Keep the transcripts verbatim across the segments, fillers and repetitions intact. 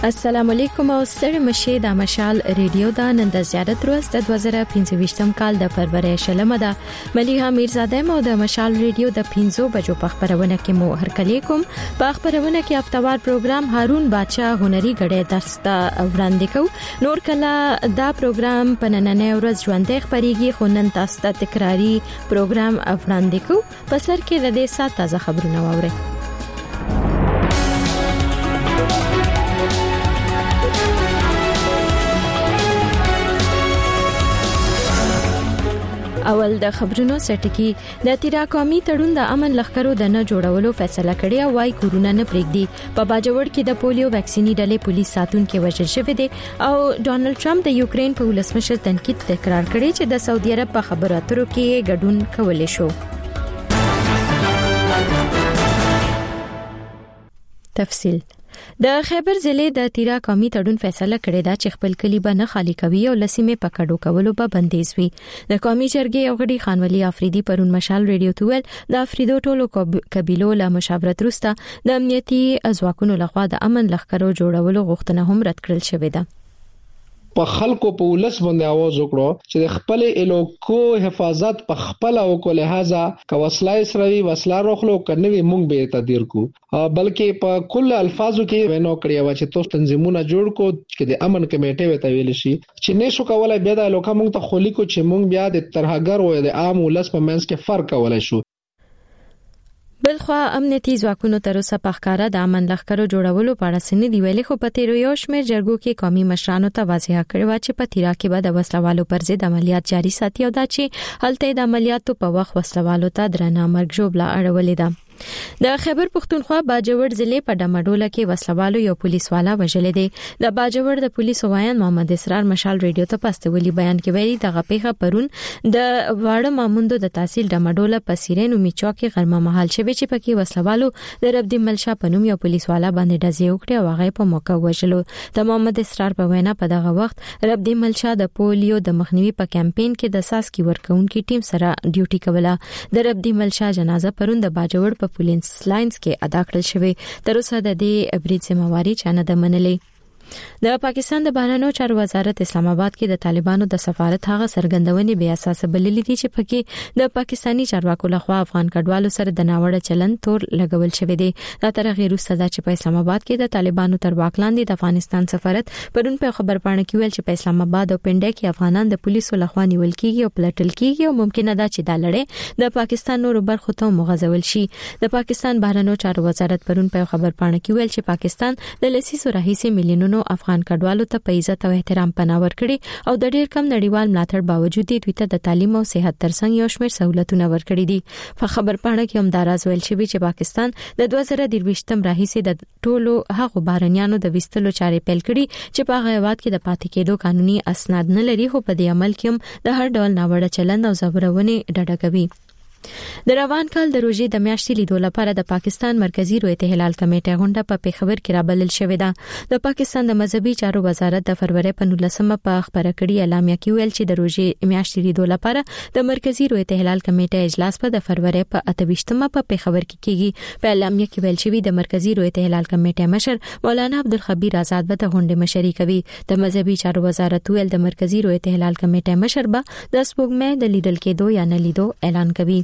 السلام علیکم او ستړي مشه د مشال ریډیو دا نن د زیارت ورځ د دوه زره پنځه کال د فروری شلمه ده. مليحه میرزاده مو د مشال ریډیو د پنځو بجو په خبرونه کې مو هرکلی کوم. په خبرونه کې هفتوار پروګرام هارون بادشاہ هنري غړې درس ته وړاندې کو. نور کله دا پروګرام په نننۍ ورځ ژوندې خبريږي خو نن تاسو ته تکراری پروګرام وړاندې کو. په سر کې د دې سات تازه خبرونه واورئ. اول د خبرونو سټکی د تیرا قومي تړون د امن لخرو د نه جوړولو فیصله کړې او وايي کورونا نه پرېږدي. په باجوړ کې د پولیو ویکسینی ډلې پولیس ساتونکو وژل شوې دي او ډونالد ټرمپ د یوکرين په ولسمشر تنقید تکرار کړی چې د سعودي عرب په خبرو اترو کې ګډون کولای شو. تفصیل د خیبر ضلع د تیرا قومي تړون فیصله کړې ده چې خپل کلی به نه خالی کوي او لسیمه پکړو کولو به بندیز وي. د قومي جرګې یو غړي خانولي افریدي پرون مشال ریډیو ته ویل د افریدو ټولو قبيلو له مشاورت وروسته د امنیتي ځواکونو لخوا د امن لخرو جوړولو غوښتنه هم رد کړل شوې ده. په خلکو په ولس باندې आवाज وکړو چې خپل الوکو حفاظت په خپل او کو لہذا کا وسلای سروي وسلا روخلو کنوي مونږ به تدیر کو بلکې په کل الفاظو کې ونو کړی و چې توس تنظیمونه جوړ کو چې د امن کمیټه وته ویل شي چې نشو کولای بیا د الوکا مونږ ته خولي کو چې مونږ بیا د ترهګر او د عام ولس په منځ کې فرق کولای شو. بلخوا امنیتي ځواکونو تر اوسه په ښکارا د امن لخرو جوړولو په اړه سن دی ویلي خو په تیرو یو شمېر جرګو کې قومي مشرانو ته واضح کړی و چې په تیرا کې به د وسلوالو پر ضد عملیات جاري ساتي او دا چې هلته د عملیاتو په وخت وسلوالو ته درنه مرګ جوړه اړولې ده. د خیبر پختونخوا باجوړ ضلع په ډمډوله کې وسلوالو یو پولیس والا وژل دي. د باجوړ د پولیس وایان محمد اسرار مشال ریډیو ته پاستولي بیان کې ویلي دغه پیښه پرون د واړه ماموندو د تحصیل ډمډوله په سیرینو میچا کې غرمه محل شوی چې پکې وسلوالو د ربدي ملشا پنوم یو پولیس والا باندې ډزې وکړې او هغه په موقع وژلو. د محمد اسرار په وینا په دغه وخت ربدي ملشا د پولیو د مخنیوي په کمپاین کې د ساس کی ورکونکو ټیم سره ډیوټي کوله. د ربدي ملشا جنازه پرون د باجوړ په پولیس لاینز کې ادا کړل شوې. تر اوسه د دې برید ذمہواری چانه د منلې. د پاکستان د بهرنیو چارو وزارت اسلام آباد کې د طالبانو د سفارت هغه سرګندونې بیا اساس بللې دي چې پکې د پاکستانی چارواکو لخوا افغان کډوالو سره د ناوړه چلن تور لګول شوی دی. دا تر غیر وسدا چې په اسلام آباد کې د طالبانو تر واک لاندې د افغانستان سفارت پرون په خبر پاڼه کې ویل چې په اسلام آباد او پنډه کې افغانان د پولیسو لخوا نیول کیږي او پلټل کیږي او ممکنه ده چې دا لړۍ د پاکستان نورو برخو ته مغځول شي. د پاکستان بهرنیو چارو وزارت پرون په خبر پاڼه کې ویل چې پاکستان د لسیسو راهیسي میلیونونو افغان کډوالو ته په عزت او احترام پناه ورکړي او د ډېر کم نړیوال ملاتړ باوجود دوی ته د تعلیم او صحت ترڅنګ یو شمېر سہولتونه ورکړي دي. په خبر پاڼه کې هم دراز ویل شوی چې پاکستان د دوه زره درویشتم راهیسي د ټولو هغو بهرنیانو د وستلو چارې پیل کړي چې په هغه کې د پاتې کېدو قانوني اسناد نه لري خو په دې عمل کې هم د هر ډول ناوړه چلند او زبرونې ډډه کوي. د روان کال د روزي د میاشتې لیدو لپاره د پاکستان مرکزی رویت هلال کمیټه غونډه په پیښور کې رابلل شوې ده. د پاکستان د مذهبي چارو وزارت د فروری په نولسمه په خبره کړي اعلامیه کې ویل چې د روزي میاشتې لیدو لپاره د مرکزی رویت هلال کمیټه اجلاس په د فروری په اتهشتمه په پیښور کې کیږي. په اعلامیه کې ویل شوی د مرکزی رویت هلال کمیټه مشر مولانا عبدالخبیر آزاد به د غونډې مشري کوي. د مذهبي چارو وزارت ویل د مرکزی رویت هلال کمیټه مشر به د سپوږمۍ د لیدل کېدو یا نه لیدو اعلان کوي.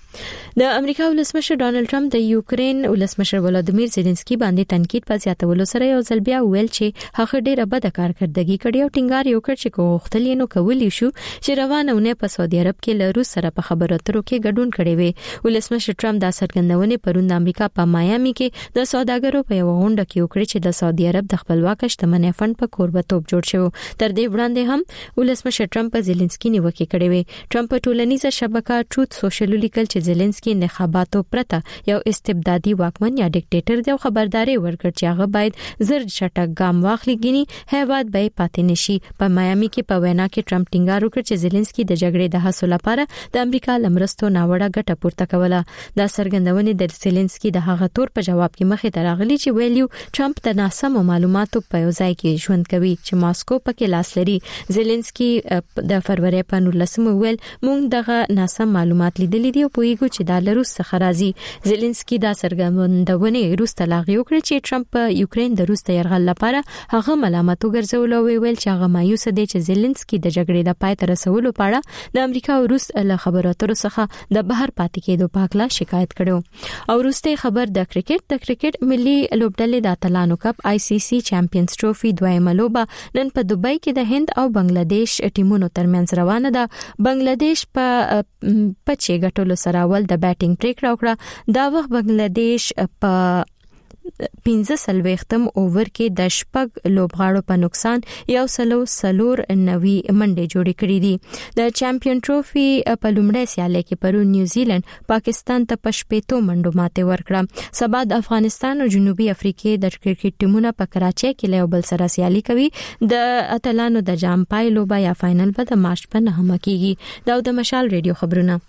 د امریکا ولسمشر ډونالد ټرمپ د یوکرين ولسمشر ولادیمیر زيلنسکي باندې تنقید په زیاتولو سره یو ځل بیا ویل چې هغه ډېره بد کارکړدګي کړې او ټینګار یو کړ چې کوختل نو کولی شو چې روانونه په سعودي عرب کې له روس سره په خبرو اترو کې ګډون کړي وي. ولسمشر ټرمپ د سرګندونې پروند امریکا په مایامي کې د سوداګرو په یو غونډه کې وکړي چې د سعودي عرب د خپلواک شتمنۍ فند په کوربتوب جوړ شو. تر دې وړاندې هم ولسمشر ټرمپ په زيلنسکي نیوکه کړې وي. ټرمپ په ټولنیزه شبکه ټروت سوشل لیکل چې زيلنسکي انتخاباتو پرته یو استبدادي واکمن یا ډیکټیټر دی او خبرداري ورکړ چې هغه باید زر چټک ګام واخلي ګني هیواد به پاتې نشي. په مایامي کې په وینا کې ټرمپ ټینګار وکړ چې زيلنسکي د جګړې د حل لپاره د امریکا لمرستو ناوړه ګټه پورته کوله. دا سرګندونې د زيلنسکي د هغه تور په جواب کې مخې ته راغلي چې ویلیو ټرمپ د ناسمو معلوماتو په ځای کې ژوند کوي چې ماسکو پکې لاس لري. زيلنسکي د فروری په نولسمه ویل مونږ دغه ناسم معلومات لیدلې دي او په پویګو چې د روس څخه راځي. زيلنسکي دا سرګندونه روس ته لاغي وکړي چې ټرمپ په یوکرين د روس ته يرغل لپاره هغه ملامت وګرځول او ویل چې هغه مایوس دي چې زيلنسکي د جګړې د پای ته رسولو په اړه د امریکا او روس له خبرو اترو څخه د بهر پاتې کېدو په اړه شکایت کړو. او روسي خبر د کرکټ د کرکټ ملي لوبډلې د اتلانو کپ آی سی سی چمپیونز ټرافي دویمه لوبه نن په دوبۍ کې د هند او بنگلاديش ټیمونو ترمنځ روانه ده. بنگلاديش په پچې ګټلو سره ول د بیټینګ پریکړه وکړه. دا وخت بنگلاديش په پنځه سلويختم اوور کې د شپږ لوبغاړو په نقصان یو سلو سلور نوي منډې جوړې کړې دي. د چمپیون ټرافي په لومړۍ سیالي کې پرون نیوزیلند پاکستان ته په شپږ منډو ماته ورکړه. سبا د افغانستان او جنوبي افریقې د کرکټ ټیمونو په کراچۍ کې له بل سره سیالي کوي. د اتلانو د جام پای لوبه یا فائنل به د مارچ په نهمه کېږي. دا د مشال ریډیو خبرونه.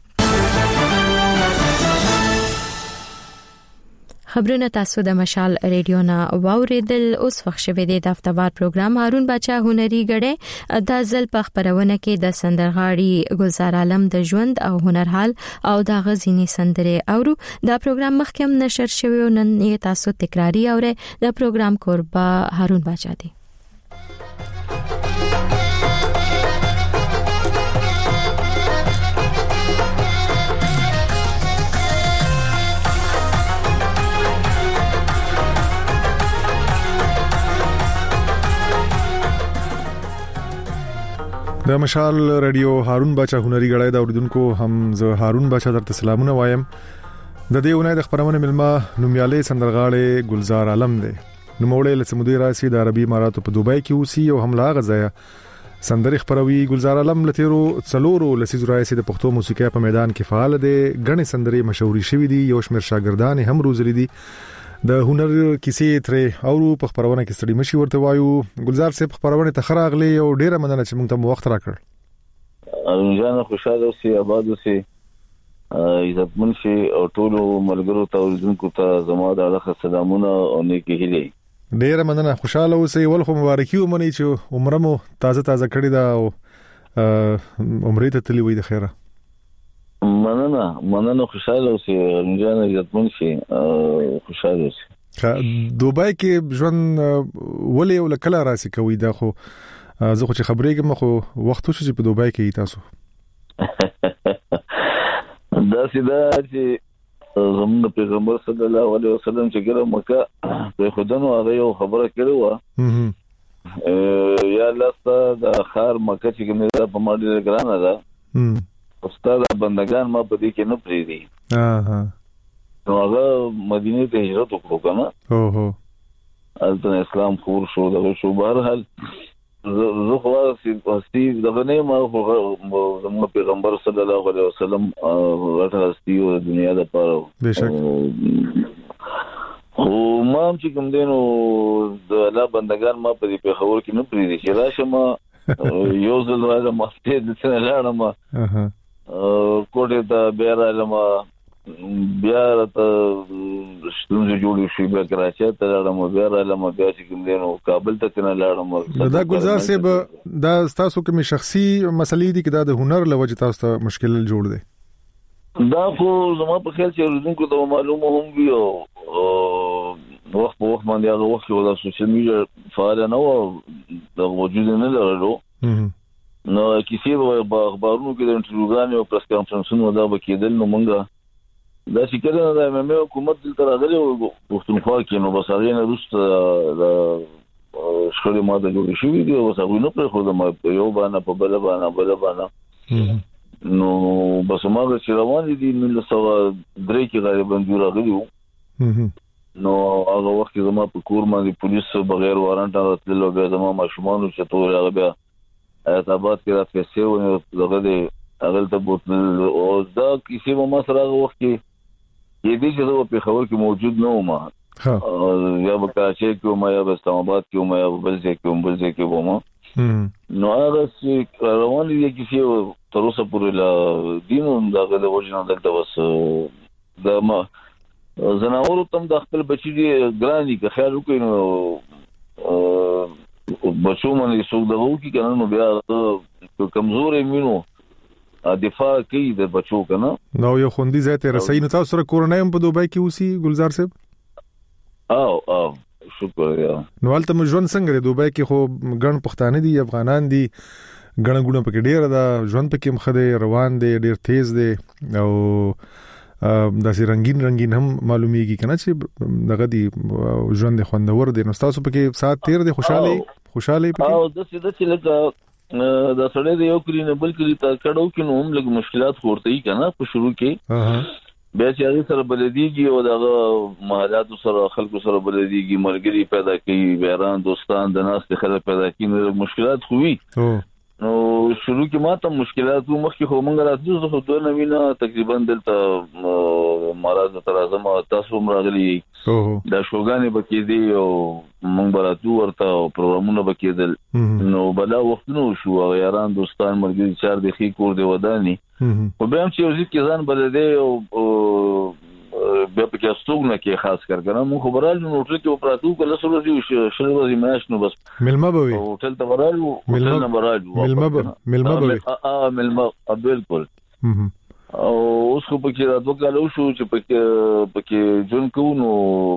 خبرونه تاسو د مشال ریډیو نه واوریدل. اوس وخت شوه د دفتر پروګرام هارون بچا هنري غړې د ځل په خبرونه کې د سندرغاړي گلزار عالم د ژوند او هنر حال او د غزيني سندره اورو. دا پروګرام مخکې نشر شوی نن یې تاسو تکراری اوره. د پروګرام کوربه هارون بچا دی. د مشال رادیو هارون بچا هنري غړای دا اوریدونکو هم زه هارون بچا درته سلامونه وایم. د دې ونې د خبرونه ملما نومیالي سندرغاړي گلزار عالم دی. نو موړې له سمودي راسي د عربي اماراتو په دوبۍ کې اوسي او هم لا غزایا سندري خبروي. گلزار عالم لتیرو څلورو لسیزو راسي د پښتو موسیقي په میدان کې فعال دی. غني سندري مشهوري شوې دي. یو شمېر شاګردان هم روزلي دي. د هنر کیسې ترې او په خبرونه کې ستړي مشي ورته وایو. گلزار صاحب خبرونه ته خراغلي او ډیره مننه چې موږ ته وخت راکړ. انجان خوشاله اوسئ، آباد اوسئ، عزتمن شئ او ټول ملګرو ته ورزونکو ته زما د اړه سلامونه او نیکی هیلې. ډیره مننه، خوشاله اوسئ. ولخو مبارکي ومنئ چې عمره مو تازه تازه کړی دا او عمرې ته تللی وي د خیره. مننه مننه خوشاله اوسئ، انجان عزتمن شئ، خوشاله اوسئ. دوبۍ کې ژوند ولې ول کله راسي کوي دا خو زه خو چې خبرې کوم خو وخت وشي چې په دوبۍ کې تاسو دا سیده چې زموږ پیغمبر صلی الله علیه وسلم چې ګره مکه په خدانو هغه یو خبره کړې و یا لاسته د خار مکه چې کومه په ماډل ګرانه ده استاد بندگان ما په دې کې نه پریدي. ها نو هغه مدینه ته هجرت وکړو کنه. او هو البته اسلام خور شو دغه شو. بهر حال زه خو واستي دغه نه ما زموږ پیغمبر صلی الله علیه وسلم راته واستي او دنیا د پاره بشک خو ما هم چې کوم دینو د الله بندگان ما په دې په خبر کې نه پریدي چې راشه یو ځل راځه مسجد د څنګه لاړم اها کوټه ته بیا راځم بیا ته ستونزې جوړې شي. بیا کراچۍ ته لاړم، بیا راځم، بیا چې کوم دینو کابل ته نه لاړم. دا گلزار صاحب دا تاسو کوم شخصي مسلې دي کې دا د هنر لوجه تاسو ته مشکل جوړ دي؟ دا خو زما په خیال چې ورزونکو ته معلومه هم وي او وخت په وخت باندې هغه وخت ولا سوشل میډیا فعال نه و د وجود نه لرلو. نو کیسې په اخبارونو کې د انټروګان او پریس کانفرنسونو دا وکیدل. نو مونږه دا چې کله د ام ام حکومت دلته راغلی او پښتونخوا کې نو بس هغه نه روسته د شخړې ماده جوړې شوې دي او هغه نه پرې خو د یو باندې په بل باندې بل باندې نو بس ماده چې روان دي نو سوا درې کې غالبا جوړ راغلی وو. نو هغه وخت زما په کور باندې پولیس بغیر وارنټ راځلو بیا زما ماشومان چې ټول هغه بیا اعتبار کې راځي او دغه دې هغه ته بوتل او دا کیسې مو ما سره هغه وخت کې یہ دې چې زه په خبر کې موجود نه وم. یا په کراچۍ کې وم یا په اسلام آباد کې وم یا په بل ځای کې وم بل ځای کې وم. نو هغه چې روان دي کیسې تر اوسه پورې لا دینو دغه د وجنه دلته وس د ما زناورو تم د خپل بچی دی ګرانی که خیال وکړي نو بچو باندې څوک دغه کی کنه نو بیا کمزورې مينو دفاع کوي د بچو کنه. نو یو خوندي ځای ته رسېږي. نو تاسو سره کورنۍ هم په دوبۍ کې اوسي ګلزار صاحب؟ او او شکر یا. نو حالت مو ژوند څنګه دی دوبۍ کې؟ خو ګڼ پښتانه دي، افغانان دي، ګڼ ګونه پکې ډیر ده، ژوند پکې مخده روان دی، ډیر تیز دی او داسې رنگین رنگین هم معلومیږي کنه چې دغه دی ژوند خوندور دی. نو تاسو پکې سات تیر دی، خوشاله خوشاله پکې؟ او د څه د څه لکه دا سره د یو کلی نه بل کلی ته کډو کې نو هم لږ مشکلات ورته ای کنه په شروع کې. بیا چې هغه سره بلدیږي او دغه محلات سره خلکو سره بلدیږي، مرګري پیدا کوي، بیران دوستان د ناس ته خلک پیدا کوي، نو مشکلات خوي. نو شروع کې ماته مشکلات وو، مخکې خو مونږ راځو زه خو دوه نوینه تقریبا دلته مراد تر اعظم تاسو مرغلي دا شوګانې بکې دي او مونږ براتو ورته پروګرامونه بکېدل. نو بلا وختونو شو یاران دوستان مرګري چار د خې کور دی وداني او بیا هم چې وزید کې ځان بلدې او بیا په کې استوګنه کې خاص کر کنه مو خبرال نو ټل کې پراتو کله سره دي شل ورځې ماش نو بس ملما بوي هوټل ته ورالو هوټل نه ورالو ملما ملما بوي اه ملما بالکل. او اوس خو پکې راځو کله شو چې پکې پکې جون کو نو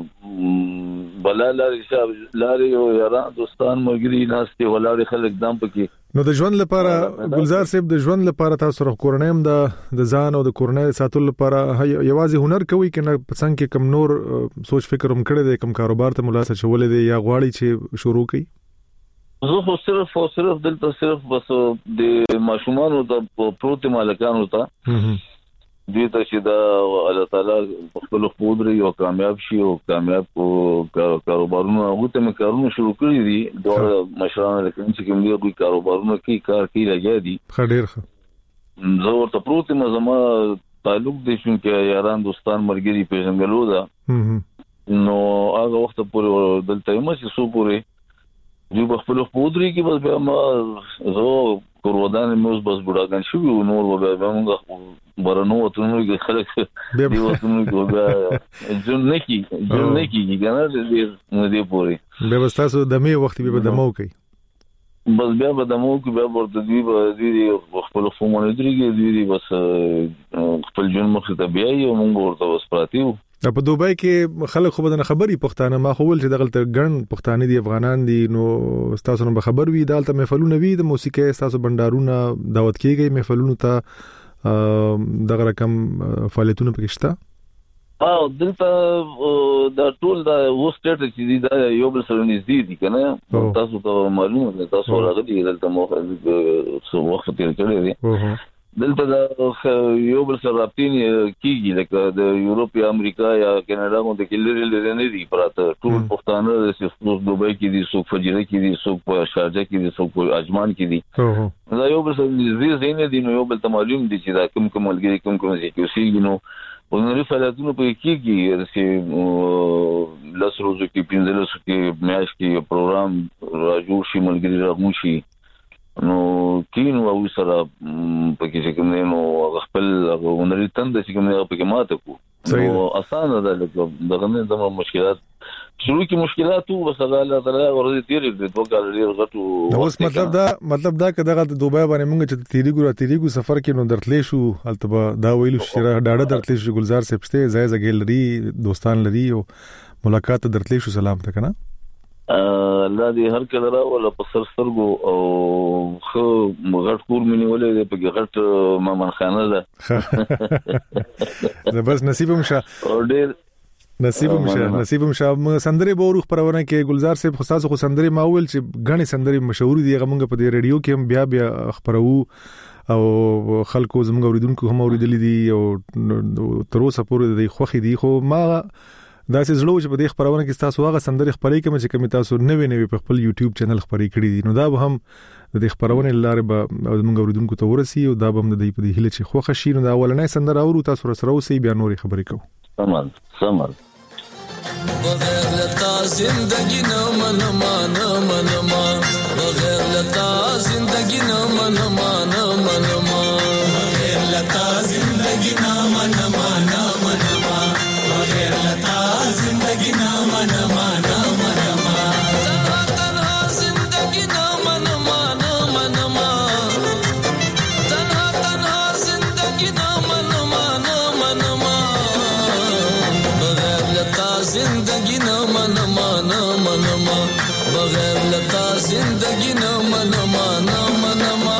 بلا لاري شاب لاري او یاران دوستان مرګري ناشته ولاري خلک دام پکې. نو د ژوند لپاره ګلزار صاحب د ژوند لپاره تاسو سره کورنۍ د د ځان او د کورنۍ ساتلو لپاره یوازې هنر کوي کنه څنګه کې کم نور سوچ فکر هم کړی دی، کم کاروبار ته ملاسه چولې دی یا غواړي چې شروع کړي؟ زه خو صرف او صرف دلته صرف بس د ماشومانو د پروت مالکانو ته دوی ته چې دا الله تعالی خپل خپودري او کامیاب شي او کامیاب او کاروبارونه هغه ته کارونه شروع کړی دي. دوه مشران لکه چې کوم دی کوئی کاروبارونه کوي کار کوي لګیا دي خډیر ښه. زه ورته پروت ما زما تعلق دي چې یاران دوستان مرګري پیژنګلو دا نو هغه وخت پورې دلته ما چې سو پورې جو بخپل خپودري کې بس بیا ما زه کورودان موږ بس بډاګان شو نور وبا موږ برنو وتونو کې خلک دی وتونو کې بیا جون نکی جون نکی کنه دې دې پوري به بس تاسو د می وخت به دمو کوي بس بیا به دمو کې بیا ورته دی به دې خپل فومونه درېږي دې بس خپل جون مخ ته بیا یو موږ ورته بس پاتیو. په دوبۍ کې خلک خو بدن خبري پښتانه ما خو ول چې دغلت ګڼ پښتانه دي افغانان دي نو تاسو نه خبر وي دالته محفلونه وي د موسیقي تاسو بندارونه دعوت کیږي محفلونه ته دغه رقم فعالیتونه پکښتا؟ او دلته دا ټول دا و سټیټ چې دا یو بل سره نږدې دي کنه تاسو ته معلومه ده تاسو راغلي دلته مو څو وخت تیر کړی دی دلته دا یو بل سره راپتین کیږي لکه د یورپ یا امریکا یا کینیډا غونډه کې لري لري نه دي پراته ټول پښتانه د سپوږ دوبۍ کې دي څوک فجیره کې دي څوک په شارجه کې دي څوک په اجمان کې دي دا یو بل سره دې زینې دي نو یو بل ته معلوم دي چې دا کوم کوم ملګری کوم کوم ځای کې اوسېږي نو ونوري فعالیتونه په کېږي چې لاس روزو کې پنځه لاس کې میاش کې پروګرام راجو شي ملګری راغون شي نو کینو او سره پکې چې کوم نو خپل ونوري تند چې کوم پکې ماته کو نو اسانه ده دغه نه د مشکلات شروع کې مشکلات وو بس الله تعالی ورته تیری د دوه کال لري غټو اوس مطلب دا مطلب دا کداغه د دوبۍ باندې مونږ چې تیریګو را تیریګو سفر کې نو درتلې شو البته دا ویلو شي ډاډه درتلې شو ګلزار سپسته زای زګل لري دوستان لري او ملاقات درتلې شو سلام ته کنه الله دې هر کله را ولا په سر سرګو او خو غټ کور منی ولې په غټ مامن خانه ده زه بس نصیب مشه او ډېر نصیب مشه نصیب مشه سندري بورو خبرونه کې ګلزار صاحب خو تاسو خو سندري ماول چې غني سندري مشهور دي غمونګه په دې رادیو کې هم بیا بیا خبرو او خلکو زموږ اوریدونکو هم اوریدلې دي او تر اوسه پورې د خوخي دي خو ما دا چې زړه چې په دې خبرونه کې تاسو هغه سندري خبرې کوم چې کوم تاسو نوې نوې په خپل یوټیوب چینل خبرې کړې دي نو دا به هم د دې خبرونه لاره به موږ اوریدونکو ته ورسي او دا به هم د دې په دې هله چې خوښ شي نو دا اولنې سندره اورو تاسو سره اوسې بیا نورې خبرې کوو. سمال سمال بغیر لتا زندگی نه منما نه منما بغیر لتا زندگی نه منما نه منما بغیر لتا زندگی نه منما نه منما بغیر لتا زندگی نه منما نه منما تنها تنها زندگی نه منما نه منما تنها تنها بغیر لتا زندگی نه منما نه منما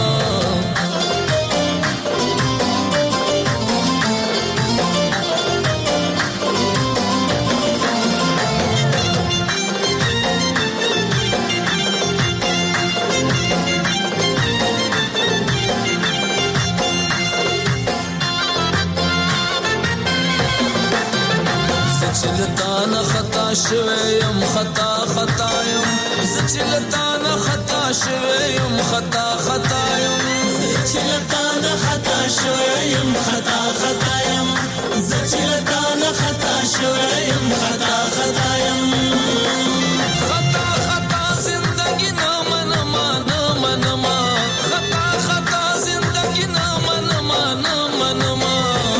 زچلتانا خطا شویم خطا خطا یم زچلتانا خطا شویم خطا خطا یم زچلتانا خطا شویم خطا خطا یم زچلتانا خطا شویم خطا خطا یم خطا خطا زندگی نه منما نه منما خطا خطا زندگی نه منما نه منما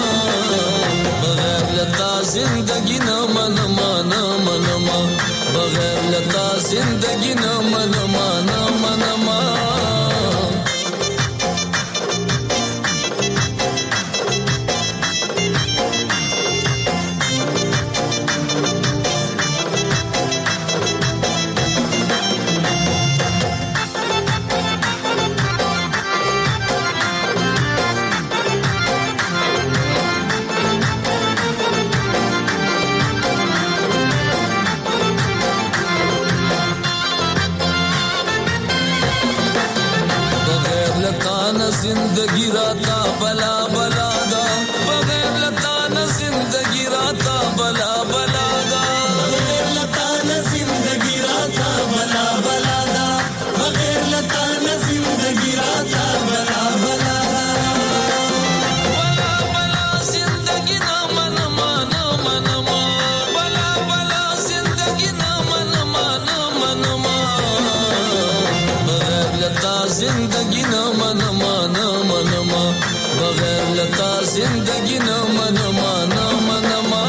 بغیر لتا زندگی نه منما نه منما بغیر لتا زندگی نه منما نه منما زندگی راتا بلا بلا دا بغیر لتا نہ زندگی راتا بلا بلا دا بغیر لتا نہ زندگی راتا بلا بلا دا بغیر لتا نہ زندگی راتا بلا بلا بلا بلا زندگی نہ منما نہ منما بلا بلا زندگی نہ منما نہ منما بغیر لتا زندگی نہ منما بغیر لتا زندگی نہ منما نہ منما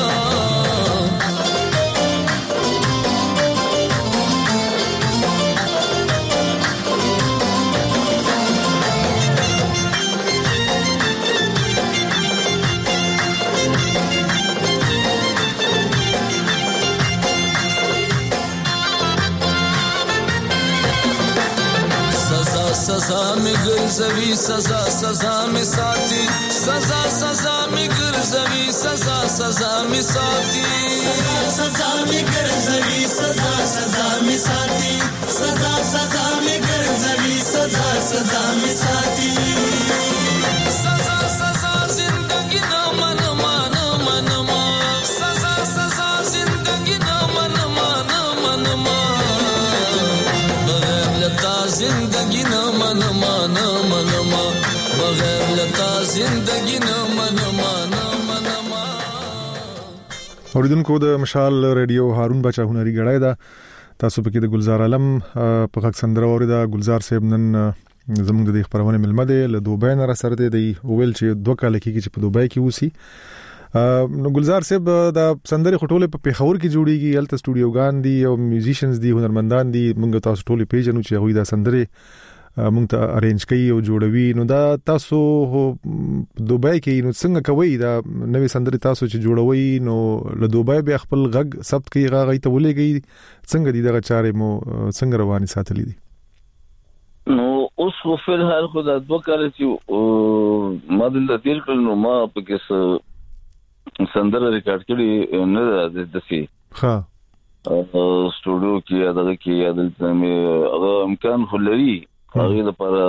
सजा में गुरजवी सजा सजा में साथी सजा सजा में गुरजवी सजा सजा में साथी सजा सजा में गुरजवी सजा सजा में साथी सजा सजा में गुरजवी सजा सजा में साथी सजा सजा जिंदगी ना मनमा ना मनमा सजा सजा जिंदगी ना मनमा ना मनमा बगैर लता जिंदगी ना मनमा ना मनमा बगैर लता जिंदगी ना मनमा ना मनमा اوریدونکو د مشال ریډیو هارون بچا هنري غړای دا تاسو پکې د گلزار عالم په خاک سندره اوریدا گلزار صاحب نن زموږ د خبرونه ملمه دی له دوبۍ نه را سره دی ویل چې دوه کال کې چې په دوبۍ کې وسی نو گلزار صاحب د سندره خټوله په پیښور کې جوړیږي الته سټوډیوګان دي او میوزیشنز دي هنرمندان دي موږ تاسو ټول پیژنو چې هغه د سندره موږ ته ارینج کوي او جوړوي نو دا تاسو دوبۍ کې نو څنګه کوي دا نوې سندره تاسو چې جوړوي نو له دوبۍ به خپل غږ ثبت کوي غږ ته ولېږي څنګه دي دا چارې مو څنګه رواني ساتلې دي نو اوس خو په هر خو د دوه کال چې ما د تیر کړ نو ما په کې سندره ریکارډ کړې نه د دسي ها سټوډیو کې دغه کې عدالت مې هغه امکان خلري هغه لپاره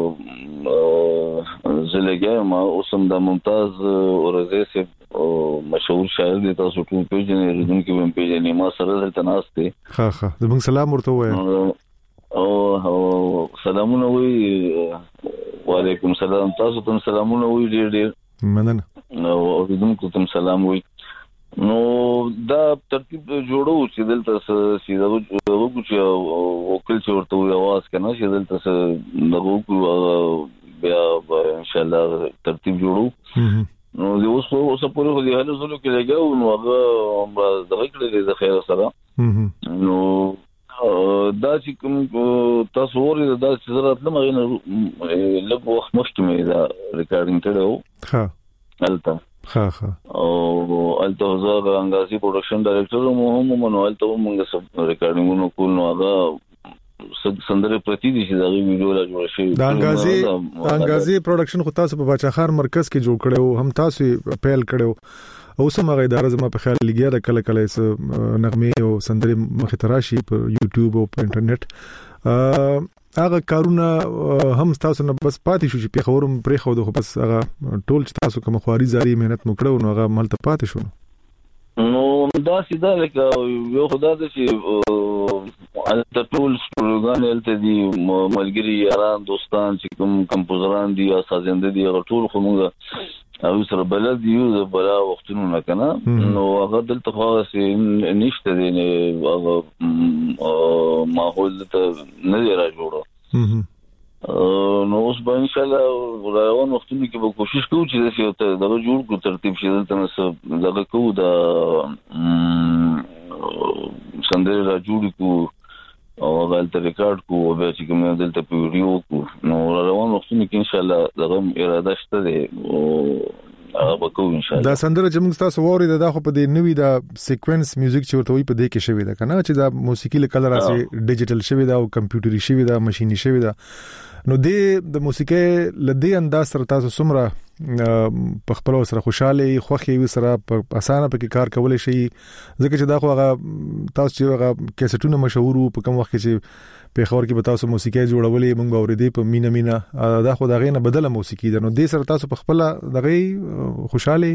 زلګیا ما اوسم د ممتاز اورزه او مشهور شاعر دی تاسو ټول پیژنئ ردون کې هم پیژنئ ما سره دلته ناشته ها ها د موږ سلام ورته وایي او سلامونه وي وعلیکم سلام تاسو ته سلامونه وي ډېر ډېر مننه او ردونکو ته سلام وي نو دا ترتیب جوړو چې دلته سیده وګورئ چې وکیل چې ورته وي आवाज کنه چې دلته دغه بیا ان شاء الله ترتیب جوړو نو د اوس اوس په لور دی هله زلو کې لګاو نو هغه دغه کړی د خیر سره نو دا چې کوم تاسو ورته دا چې زړه تلم غوښنه لږ وخت مخکې مې دا ریکارډینګ کړو ها البته ها ها او الته زه انګازي پروډکشن ډایریکټر مو هم منو الته موږ سب ریکارډینګونو کول نو هغه سندره پرتی دي چې دا ویډیو لا جوړ شي د انګازي انګازي پروډکشن خو تاسو په بچاخار مرکز کې جوړ کړو هم تاسو پیل کړو او سم هغه اداره زما په خیال لګیا د کله کله نغمه او سندره مخ تراشي په یوټیوب او په انټرنیټ هغه کارونه هم تاسو نه بس پاتې شو چې په خبرم پرې خو د بس هغه ټول چې تاسو کوم خواري زاري مهنت مو کړو نو هغه ملته پاتې شو نو دا سیده لکه یو خدای دې چې الته ټول پروګرام الته دي ملګری یاران دوستان چې کوم کمپوزران دي یا سازنده دي ټول خو موږ او سره بلد یو بلا وختونو نه کنه نو هغه دلته خاصه نشته دي هغه ماحول ته نه دی را جوړو نو اوس به ان شاء الله روان وختونو کې به کوشش کوو چې دا دغه جوړ کو ترتیب شي دلته نو دغه کوو دا سندره را جوړ کو او دلته ریکارډ کو او به چې کوم دلته په ویډیو کو نو روان وختونو کې ان شاء الله دغه اراده شته دی او هغه کو ان شاء الله دا سندره چې موږ تاسو ووري دا خو په دې نوې دا سیکوینس میوزیک چې ورته وي په دې کې شوی دا کنه چې دا موسیقي له کلر راسي ډیجیټل شوی دا او کمپیوټري شوی دا ماشيني شوی دا نو د د موسیقي لدی انداز سره تاسو سمره په خپل سره خوشاله خوخي سره په اسانه په کار کولای شي ځکه چې دا خو هغه تاسو چې هغه کیسټونه مشهور په کوم وخت کې په خبر کې به تاسو موسیقي جوړولې موږ باورې په مینا مینا دا خو دغه نه بدله موسیقي ده نو د سره تاسو په خپل دغه خوشاله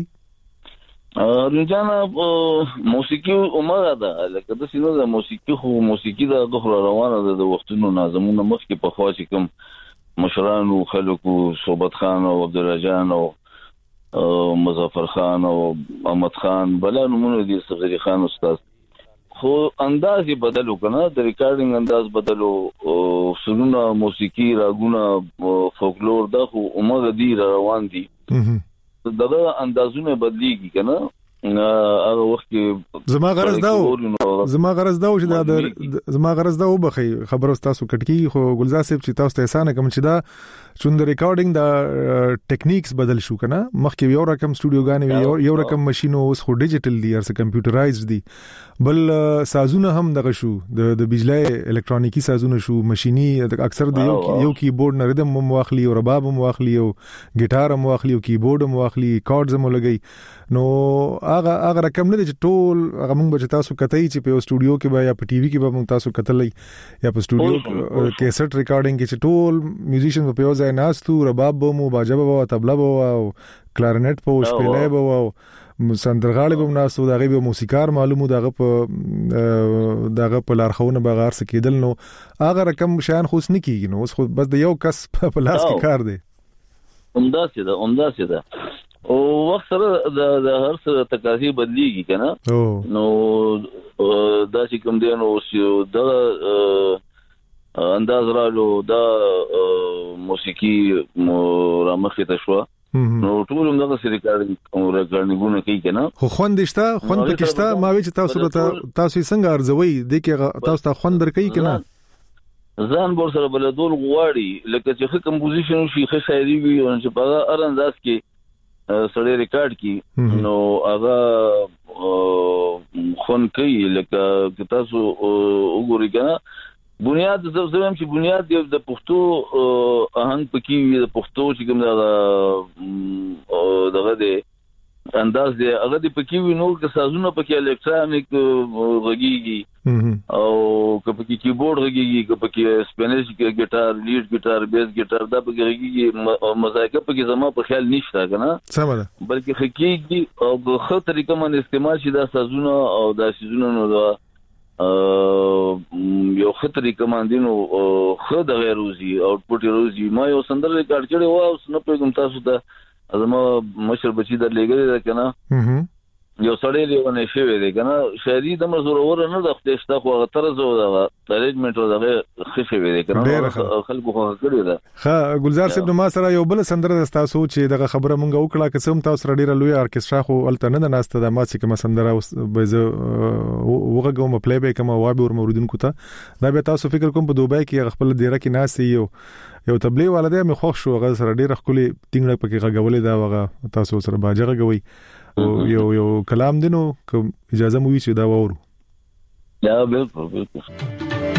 رجانا موسیقي عمره ده لکه د سینو د موسیقي خو موسیقي د غوړ روانه ده د وختونو نازمونه مخ کې په خاص کوم مشران او خلکو صوبت خان او عبدالرجان او مظفر خان او احمد خان بل نمونه دي صغری خان استاد خو انداز بدلو کنه د ریکارډینګ انداز بدلو سرونه موسیقي راګونه فولکلور د خو عمره دي روان دي دغه اندازونه بدلیږي کنه هغه وخت کې زما غرض دا زما غرض دا چې دا زما غرض دا وبخي خبرو تاسو کټکی خو ګلزار صاحب چې تاسو ته اسانه کوم چې دا چون د ریکارډینګ دا ټیکنیکس بدل شو کنه مخکې یو رقم سټوډیو غانې یو رقم ماشينو اوس خو ډیجیټل دي ارڅ کمپیوټرایزډ دي بل سازونه هم دغه شو د د بجلی الکترونیکی سازونه شو ماشيني اکثر د یو یو کیبورډ نه ردم مو واخلي او رباب مو واخلي او ګیټار مو واخلي او کیبورډ مو واخلي کارډز مو لګي نو هغه هغه رقم نه دي چې ټول هغه موږ به تاسو کتای چې په سټوډیو کې به یا په ټي وي کې به موږ تاسو کتلې یا په سټوډیو کیسټ ریکارډینګ کې چې ټول میوزیشن په یو ځای ناستو رباب به مو باجه به او طبله به او کلارنټ په شپېلې به او سندرغاړي به ناسو دغه به موسیقار معلومو دغه په دغه په لارښوونه بغیر څه کېدل نو هغه رقم شان خوښ نه کیږي نو اوس خو بس د یو کس په لاس کې کار دی عمدہ سي ده عمدہ سي ده او وخت سره د هر څه تقاضي بدليږي کنه نو دا چې کوم دی نو دا انداز رالو دا موسیقي رامخه ته شو نو ټول موږ سره ریکارډینګ او ریکارډینګونه کوي کنه خو خوندشته خوند پکشته ما وی چې تاسو ته تاسو څنګه ارزوي د کې تاسو ته خوند درکې کنه ځان بور سره بلدول غواړي لکه چې کمپوزیشن شي ښه شاعري وي او چې په هر انداز کې سړی ریکارډ کی نو هغه خون کوي لکه تاسو وګورئ کنه بنیاد د زویم چې بنیاد د پښتو آهنګ پکې وي د پښتو چې کوم دا دغه دی انداز دی هغه د پکې وي نو که سازونه پکې الکترونیک غږیږي او که پکې کیبورډ غږیږي که پکې سپینش ګټار لیډ ګټار بیس ګټار دا پکې غږیږي مزایکه پکې زما په خیال نشته کنه سم ده بلکې حقیقي او په خه طریقه باندې استعمال شي دا سازونه او دا سازونه نو دا یو خطرې کماندینو خو د غیروزي اوټپوټ روزي ما یو سندر ریکارډ کړی و او نو په کوم تاسو ته ازما مشر بچی در لګی دا کنه یو سړی لیونه شوی دی کنه شهري د مزورور نه د خپلشته خو غتر زو د تریجمنت او دغه خښوي دی کنه خلکو خو کړی دا ها ګلزار صاحب نو ما سره یو بل سندره د تاسو چې دغه خبره مونږ وکړه قسم تاسو سره ډیره لوی ارکسترا خو الته نه ناشته د ما چې کوم سندره به وګورم پلی بیک کوم وابه ور موردونکو ته دا به تاسو فکر کوم په دوبای کې خپل ډیره کې ناشته یو یو تبلیغ ولده مې خوښ شو غل سره ډیره خولي ټینګ پکې غوولې دا وغه تاسو سره باجه غوي او یو یو کلام دینو که اجازه مو وي چې دا وورو. یا بالکل بالکل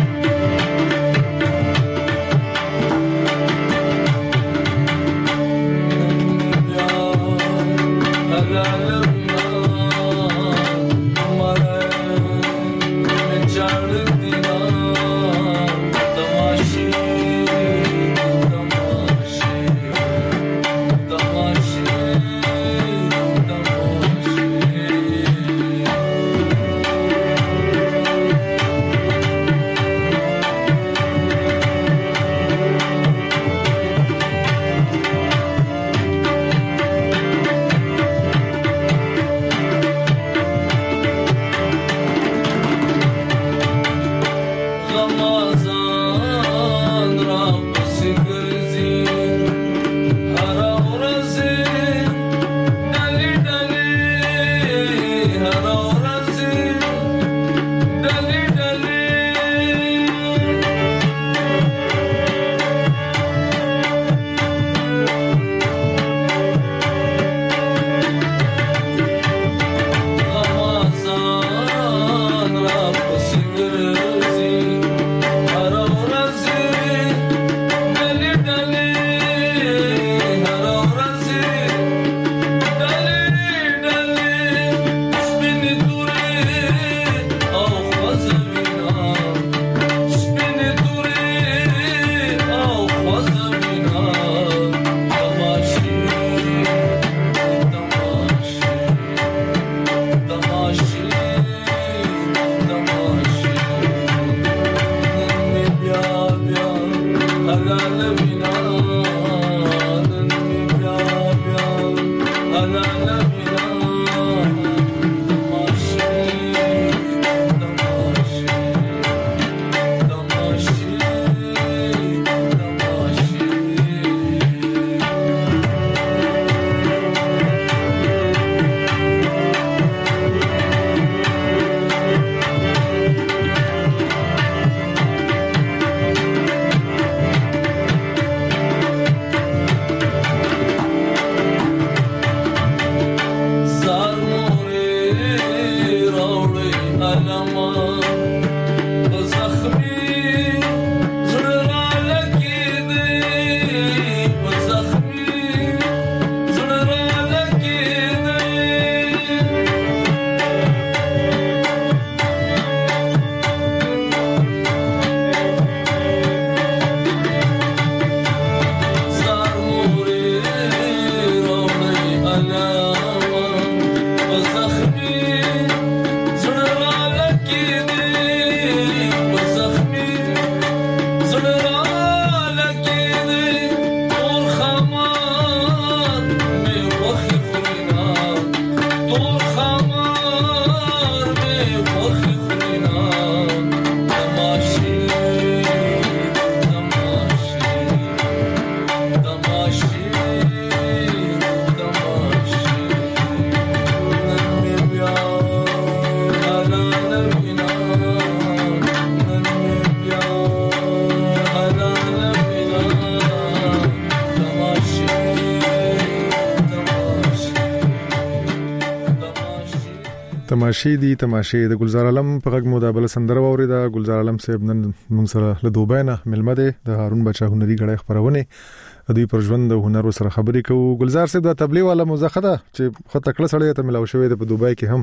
تماشې دي تماشې د گلزار عالم په غږ مو دا بل سندره ووري دا گلزار عالم صاحب نن موږ سره له دوبای نه ملمه ده د هارون بچا هنري غړې خبرونه دوی پر ژوند د هنر سره خبرې کوو. گلزار صاحب د تبلیغ والا مزخه ده چې خو تکړه سړی ته ملاو شوی د په دوبای کې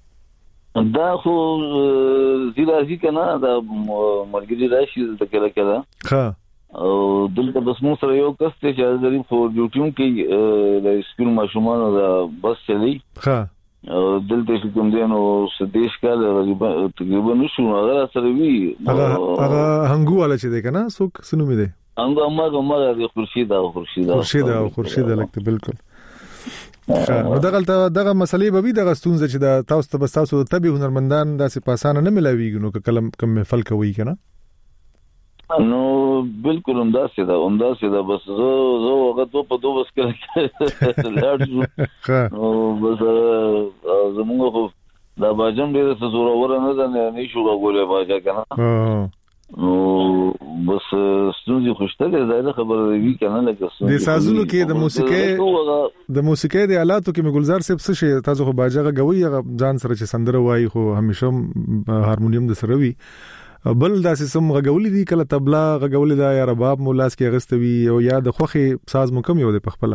هم دا خو زیرازي کنه دا مرګري راشي د کله کله ها او دلته بس مو سره یو کس ته چې غریب فور ډیوټیوم کې د سکول ماشومان دا بس چلی ها دلته چې کوم دي نو سدیش کال تقریبا نشو هغه سره وی هغه هغه هنګو والا چې ده کنه څوک سنو می ده هنګو ما ما د خورشید او خورشید خورشید او خورشید لکه بالکل نو دغه دغه مسلې به وي دغه ستونزه چې د تاسو ته تاسو ته به هنرمندان داسې پاسانه نه ملاويږي نو کلم کم محفل کوي کنه نو بالکل همداسې ده همداسې ده بس زه زه هغه دوه په دوه بس کړم لاړ شو نو بس زمونږ خو دا باجم ډېر څه زوره نه ده نه شو غوړې باجا کنه نو بس ستونزې خوشته ده زایده خبره وی کنه لکه د سازونو کې د موسیقي د موسیقي د آلاتو کې مګلزار صاحب څه شي تاسو خو باجا غوي ځان سره چې سندره وایي خو همیشه هارمونیم د سره وي بل داسې سم غغولې دي کله طبلا غغولې دا یا رباب مولاس کې غستوي او یا د خوخي ساز مکم یو د پخپله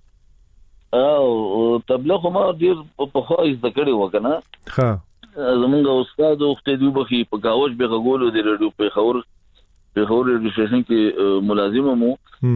او طبلا خو ما ډیر په خو از د کړي وکنه ها زمونږ استاد وخت دی بخي په کاوش به غولو دی رادیو په خور په خور د شیشن کې ملازم مو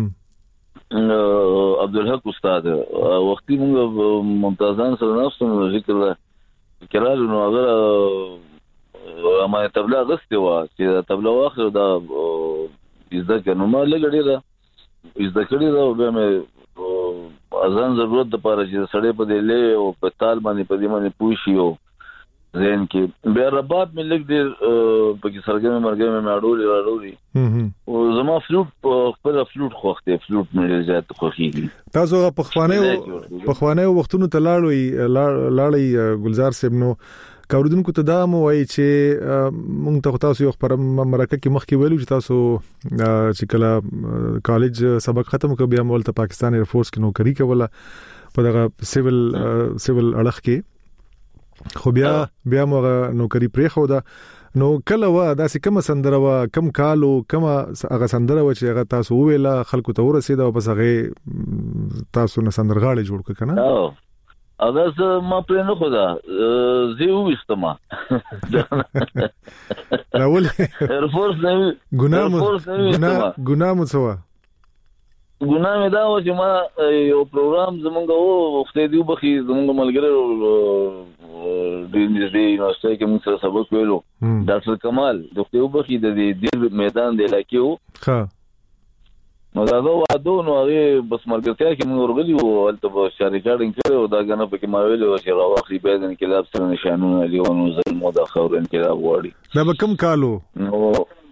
عبدالحق استاد وختي موږ ممتازان سره ناستو ذکر کړه نو هغه ما طبلا غسته وا چې طبلا واخر دا زده کنه ما لګړې زده کړې دا به مې اذان ضرورت د پاره چې سړې په دې له او په تال باندې په دې باندې پوښیو زين کې بیا رباب مې لګ دې په کې سرګمه مرګمه مې اړولې اړولې او زما فلوټ خپل فلوټ خوخته فلوټ مې زیات خوخيږي تاسو په خوانه په خوانه وختونو ته لاړوي لاړی ګلزار صاحب نو کاردونکو ته دا مو وایي چې مونږ ته تاسو یو خبر مرکه کې مخکې ویلو چې تاسو چې کله کالج سبق ختم کړ بیا مول ته پاکستان ایر فورس کې نوکری کوله په دغه سیول سیول اړخ کې خو بیا بیا مو نوکری پرې خو دا نو کله وا داسې کوم سندره وا کم کالو کوم هغه سندره و چې هغه تاسو ویله خلکو ته ورسېده او بس هغه تاسو نه سندرغاړي جوړ کړ کنه اگر ما پر نه خدا زیو وستما راول ایر فورس نه ګناه ګناه ګناه مو سوا ګناه مې دا و چې ما یو پروګرام زمونږ وو وخت دی بخي زمونږ ملګری د یونیورسيټي کې موږ سره سبق ویلو ډاکټر کمال د خو بخي د دې میدان د علاقې وو ها نو دا وادو نو هغه بس مرګتیا کې موږ ورغلي وو البته په شریکارډینګ کړو دا غنه په کې ما ویلو چې راوخلي به د انقلاب سره نشانونه لیونو ظلم او د خور انقلاب وړي دا به کم کالو نو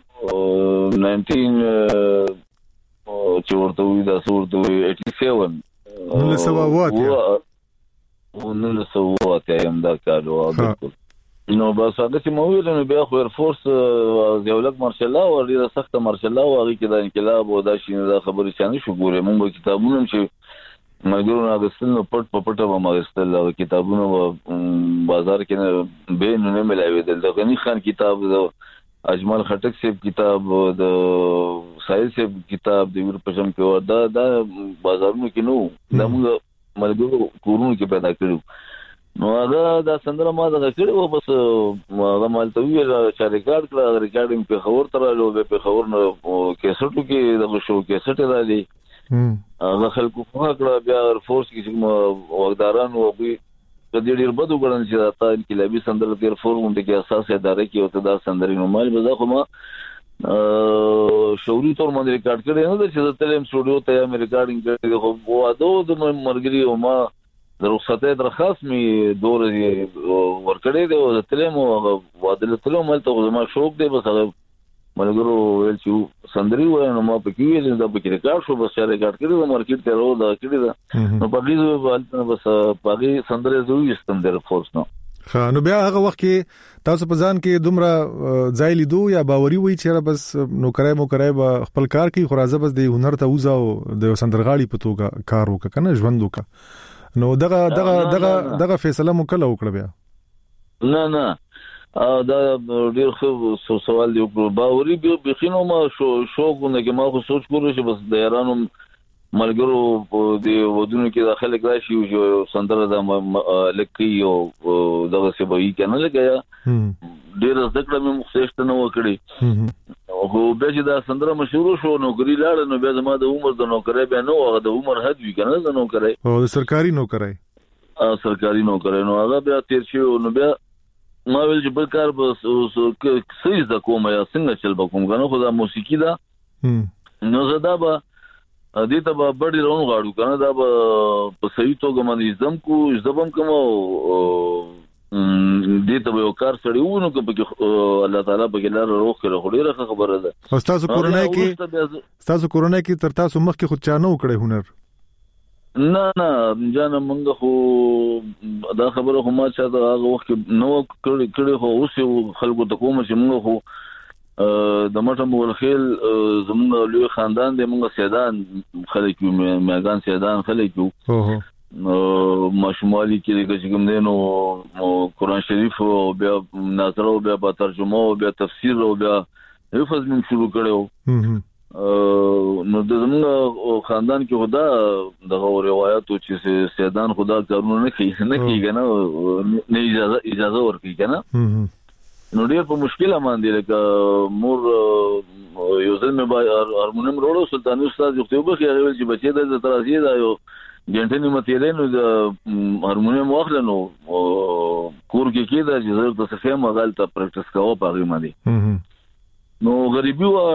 ناینټین چې ورته وي دا ورته وي اټي سیون نو سوا وات او نو سوا وات یم دا کالو بالکل نو بس هغه چې مو ویل نو بیا خو ایر فورس یولک مارشال الله او ډیره سخته مارشال الله او هغه کې د انقلاب او د شینه د خبرې چانه شو ګوره موږ کتابونه چې مګرونه هغه ستنه پټ پټه و ماستل او کتابونه بازار کې به نه ملایوي د غنی خان کتاب د اجمل خټک صاحب کتاب د سایل صاحب کتاب د ور پښم کې دا د بازارونو کې نو د موږ ملګرو کورونو کې پیدا کړو نو هغه دا سندره ما دا کړو بس هغه مالته ویل چې ریکارډ کړه ریکارډینګ په خبر ترالو به په خبر نو کیسټو کې د شو کیسټ راځي هغه خلکو خو کړه بیا فورس کې چې وغداران او به د دې ډیر بدو ګڼل چې دا تا انقلابي سندره تیر فورم د کې اساس ادارې کې او ته دا سندره نو مال به خو ما شوري تور باندې ریکارډ کړی نو چې تلم سټوډیو ته مې ریکارډینګ کړی خو واده د مرګري او ما د رخصتې درخواست می دور ورکړې دی او تلم او واده تلم ملته ما شوق دی بس هغه ملګرو ویل چې سندري وای نو ما په کې ویل دا په کې ریکارډ شو بس ریکارډ کړی د مارکیټ ته راو دا کړی دا نو په دې ځای بس پاګي سندري زوی استم در فورس نو ها نو بیا هغه وخت کې تاسو په ځان کې دومره ځای لیدو یا باوري وای چې بس نو کرای مو کرای به خپل کار کوي خو راځه بس د هنر ته وځاو د سندرغاړي په توګه کار وکړه کنه ژوند وکړه نو دغه دغه دغه دغه فیصله مو کله وکړه بیا نه نه دا ډیر خو سوال دی باوري به بخینو ما شو شوقونه کې ما خو سوچ کړو چې بس د ایرانو ملګرو د ودونو کې داخله راشي او سندره د لکې او دغه څه به یې کنه لګیا ډیر ذکر مې مخصوص نه وکړي او به چې دا سندره مشهور شو نوکری لاړ نو بیا زما د عمر د نوکری به نو هغه د عمر حد وی کنه د نوکری او د سرکاري نوکری ا سرکاري نوکری نو هغه بیا تیر شو نو بیا ما ویل چې بل کار به سې ز کوم یا څنګه چل بکوم کنه خو دا موسیقي دا نو زدا به دې ته به بډې رون غاړو کنه دا په صحیح توګه باندې زم کو زبم کوم دې ته یو کار سړی وونو چې الله تعالی په ګلار روح کړو خو ډیره خبره ده. او تاسو کورونه کې تاسو کورونه کې تر تاسو مخ کې خود چانه وکړي هنر؟ نه نه جانه مونږ خو دا خبره خو ما چې دا هغه وخت نو کړی کړی خو اوس خلکو ته کوم چې مونږ خو د مټم ولخیل زمونږ لوی خاندان دی مونږ سیدان خلک یو میغان سیدان خلک یو ماشومالی کې چې کوم دی نو قرآن شریف او بیا نظر او بیا په ترجمه او بیا تفسیر او بیا حفظ من شروع کړو. نو د زموږ خاندان کې خدا دغه روایتو چې سیدان خدا کارونه نه کوي نه کیږي نه نه اجازه اجازه ورکړي کنه. نو ډېر په مشکله باندې لکه مور یو ځل مې با هارمونیم وروړو سلطاني استاد یو ته وبخي هغه چې بچي د ترازی دا یو ګنټنی متیلې نو د هارمونیم واخلنو کور کې کېدا چې زه د څه مغال ته پریکټیس کوم په غي باندې. نو غریبي وا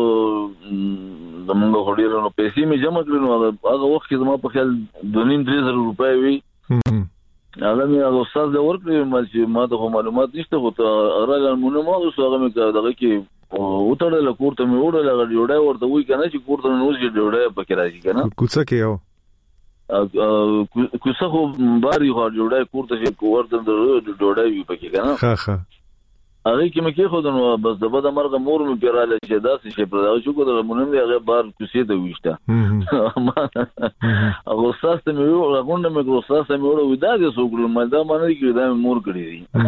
زمونږ هډیرو نو پیسې می جمع کړې نو هغه وخت کې زما په خیال دوه نیم درې زره روپۍ وي. هغه مې هغه استاد له ورکړې مال چې ما ته معلومات نشته خو ته هغه مونږ مو هغه مې دغه کې وټړل کور ته مې وړل هغه ډوډۍ ورته وای کنه چې کور ته نو چې ډوډۍ پکې راځي کنه کوڅه کې یو کوڅه خو باري خو ډوډۍ کور ته چې ورته ډوډۍ وي پکې کنه. ها ها هغه کې مې کې خو نو بس د بده مرغه مور مې پیراله چې داسې شي پر دا چې کو د مونږ نه هغه بار کوسې ته وښته هغه استاد ته مې وو غونډه مې استاد ته مې وو ودا کې سوګل مې دا باندې کې دا مور کړی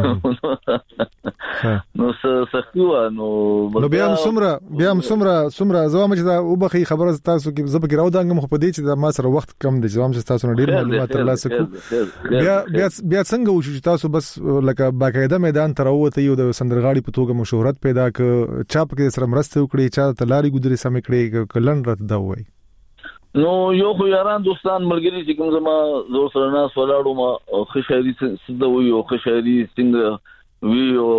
دي نو سختي و نو بیا هم سمره بیا هم سمره سمره زوام چې دا وبخي خبره تاسو کې زب کې راو دانګم خو په دې چې دا ما سره وخت کم دي زوام چې تاسو نه ډیر معلومات ترلاسه کو بیا بیا بیا څنګه وشو چې تاسو بس لکه باقاعده میدان تر وته یو د سندرغاړي په توګه مشهورت پیدا ک چاپ کې سره مرسته وکړي چا ته لاري ګذري سم کړي کلن رات دا وای. نو یو خو یاران دوستان ملګری چې کوم زما زور سره نه سولاړو ما خشایري سده وي او خشایري څنګه وی او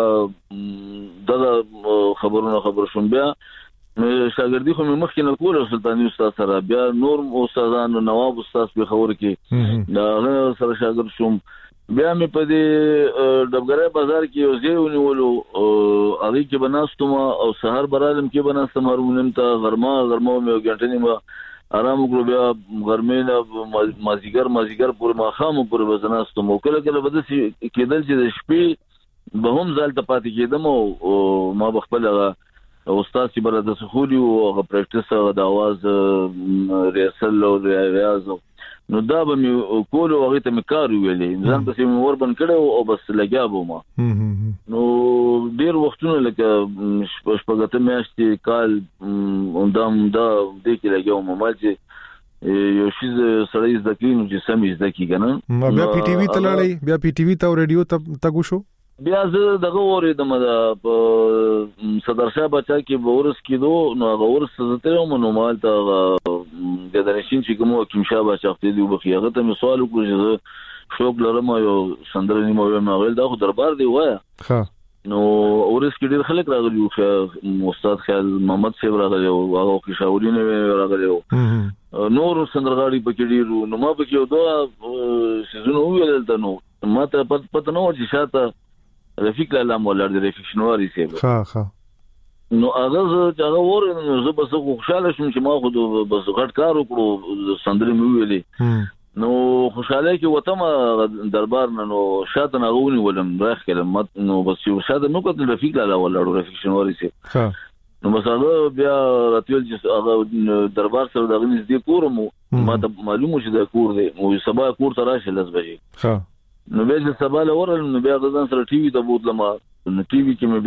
هغه دغه خبرونه خبر شوم بیا شاګردي خو مې مخکې نه کوله سلطاني استاد سره بیا نور استادان نواب استاد په خبر کې دا سره شاګرد شوم بیا مې په دې ډبګرای بازار کې یو ځای ونیولو هغه کې بناستم او سحر برالم کې بناستم هارمونیم ته غرمه غرمه مې غنټنی ما آرام وکړو بیا غرمې نه مازیګر مازیګر پورې ماخام پورې بزناستم او کله کله بده کېدل چې د شپې به هم ځل ته پاتې کېدم او ما بخپل استاد چې بل د سخولي او پریکټیس د आवाज ریاضل او ریاض نو دا به مې کول او هغه ته مې کار ویلې ځان ته مې وربن کړو او بس لګیا بوم نو ډیر وختونه لکه شپږته میاشتې کال اندام دا د کې لګیاو مې چې یو شی سړی ځکه نو چې سمې ځکه کنه بیا پی ټی وی ته لاړې بیا پی ټی وی ته او رادیو ته تاګو شو بیا زه دغه اوریدم دا صدر شاه بچا کې ورس کېدو نو هغه ورس زته نو مال ته د درشین چې کوم کوم شاه بچا ته دی وبخي هغه ته سوال وکړ چې شوق لرم یو سندرنی مو ما غل دا خو دربار دی وایا ها نو ورس کې ډیر خلک راغلي او استاد خیال محمد صاحب راغلی او هغه کې شاورینه راغلی او نور سندرغاړي پکې ډیرو نو ما پکې یو دوه سيزون ویل ته نو ما ته پته نو چې شاته رفیق الله مولا د رفیق شنواری سیب ها ها نو هغه چې هغه ور نو زه بس خوشاله شوم چې ما خو بس غټ کار وکړو سندري مې ویلې نو خوشاله کې وته دربار نو شاته نه غونی ولم راخ کلم نو بس یو شاته نو کتل رفیق الله ولا رفیق شنواری سیب ها نو بس هغه بیا راتل چې هغه دربار سره دغه نږدې کورم ما ته معلومه چې د کور دی او سبا کور ته راشه لس بجې ها نو بیا چې سبا له ورل نو بیا غزان سره ټي وي ته بوتلم نو ټي وي کې مې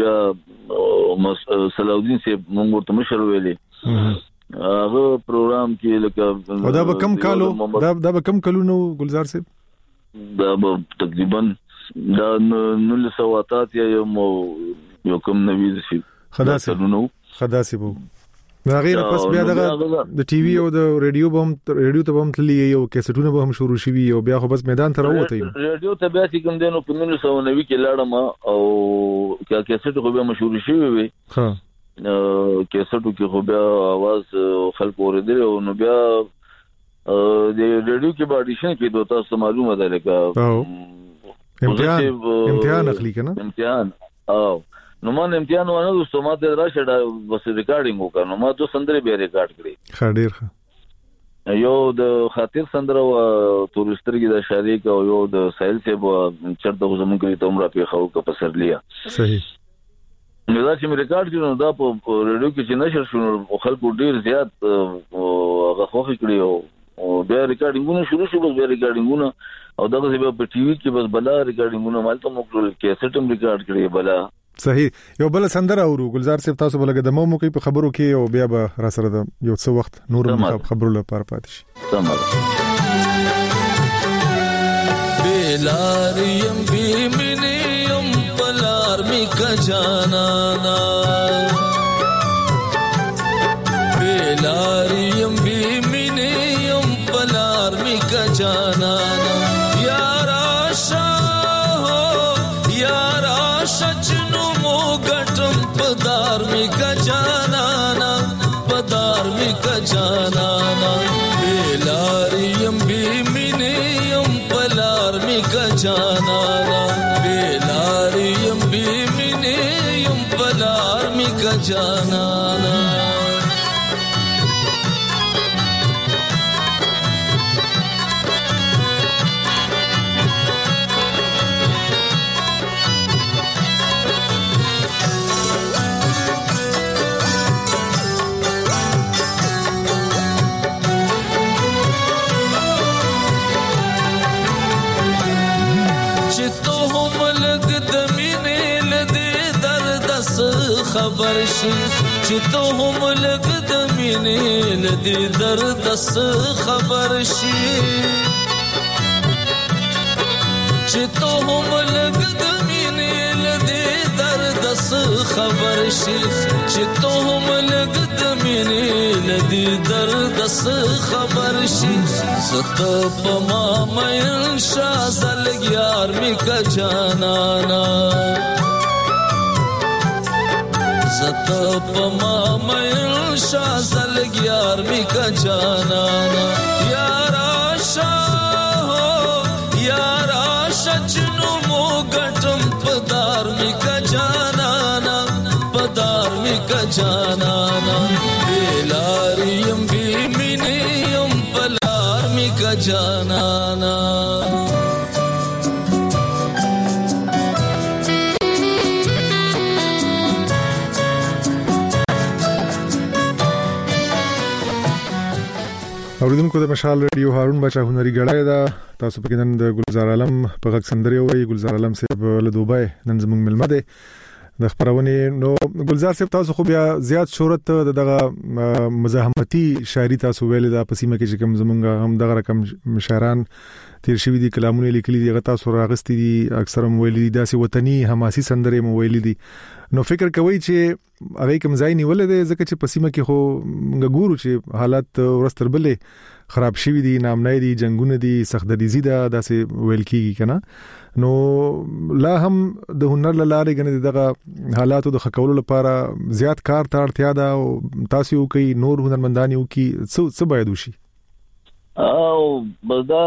بیا صلاحالدین سي موږ ورته مشر ویلې هغه پروګرام کې لکه دا به کم کالو دا دا به کم کالو نو گلزار صاحب دا به تقریبا دا نو له سواتات یا یو کم نوي شي خدا سي خدا سي بو دا غیر پس بیا دغه د ټي وي او د رادیو به هم رادیو ته هم تللی یو کیسټونه به هم شروع شي او بیا خو بس میدان ته راوته یم رادیو ته بیا چې کوم دینو په نولس سوه نوي کې لاړم او کیسټ خو به مشهور شي وي ها کیسټو کې خو بیا आवाज خلک اوریدل او نو بیا د ریډیو کې به اډیشن کې دوه تاسو معلومه ده لکه امتحان امتحان اخلي کنه امتحان او نو ما امتحان ونه دوستو ما ته راشه دا بس ریکارډینګ وکړ نو ما دوه سندري به ریکارډ کړې خډیر ښه یو د خاطر سندره او تورسترګي د شریک او یو د سایل سیب چرته زموږ کې تمره په خو کا پسرلیا صحیح نو دا چې مې ریکارډ کړو دا په ریډیو کې چې نشر شو خلکو ډیر زیات هغه خوښ کړی او بیا ریکارډینګونه شروع شو بیا ریکارډینګونه او دغه څه په ټي وي کې بس بلا ریکارډینګونه مالته موکل کیسټ هم ریکارډ کړی بلا صحیح یو بل سندره اورو گلزار صاحب تاسو بلګه د مو موقع په خبرو کې او بیا به را سره د یو څه وخت نور خبرو لپاره پاتې شي تمام بلاریم بیمنیم بلار می کا جانانا بلاریم بیمنیم بلار می کا جانانا یارا شاہ یارا شچنو مو گٹم پدار می کا جانانا پدار می کا جانانا بلاریم بیمنیم بلار می کا جانانا بلاریم بیمنیم بلار می کا جانانا خبر شي چې ته هم لګ د مینې لدی درد اس خبر شي چې ته هم لګ د مینې لدی درد اس خبر شي چې ته هم لګ د مینې لدی درد اس خبر شي ست په ما مې شازل یار می کا جانانا ست پما مې شازل یار می کا جانانا یارا شاه یارا شچنو مو گټم پدار می کا جانانا پدار می کا جانانا بلاریم بیمنیم بلار می کا جانانا اوریدونکو د مشال ریډیو هارون بچا هنري غړای دا تاسو په کې نن د گلزار عالم په غږ سندري وای گلزار عالم صاحب له دوبای نن زموږ ملمه ده د خبرونه نو گلزار صاحب تاسو خو بیا زیات شهرت دغه مزاحمتي شاعري تاسو ویل دا پسیمه کې چې کوم زمونږ هم دغه رقم شاعران تیر شوی دي کلامونه لیکلي دي غتا سره راغستي دي اکثر هم ویلي دي داسې وطني حماسي سندري مو ویلي دي نو فکر کوي چې هغه کوم ځای نیولې ده ځکه چې پسیمه کې خو موږ ګورو چې حالات ورستر بلې خراب شوی دي نامنای دي جنگونه دي سختدریزي ده داسې ویل کیږي کنه نو لا هم د هنر لاره غنې دغه حالاتو د خکولو لپاره زیات کار ته اړتیا ده او تاسو کوي نور هنرمندان یو کی څه څه باید وشي او بدا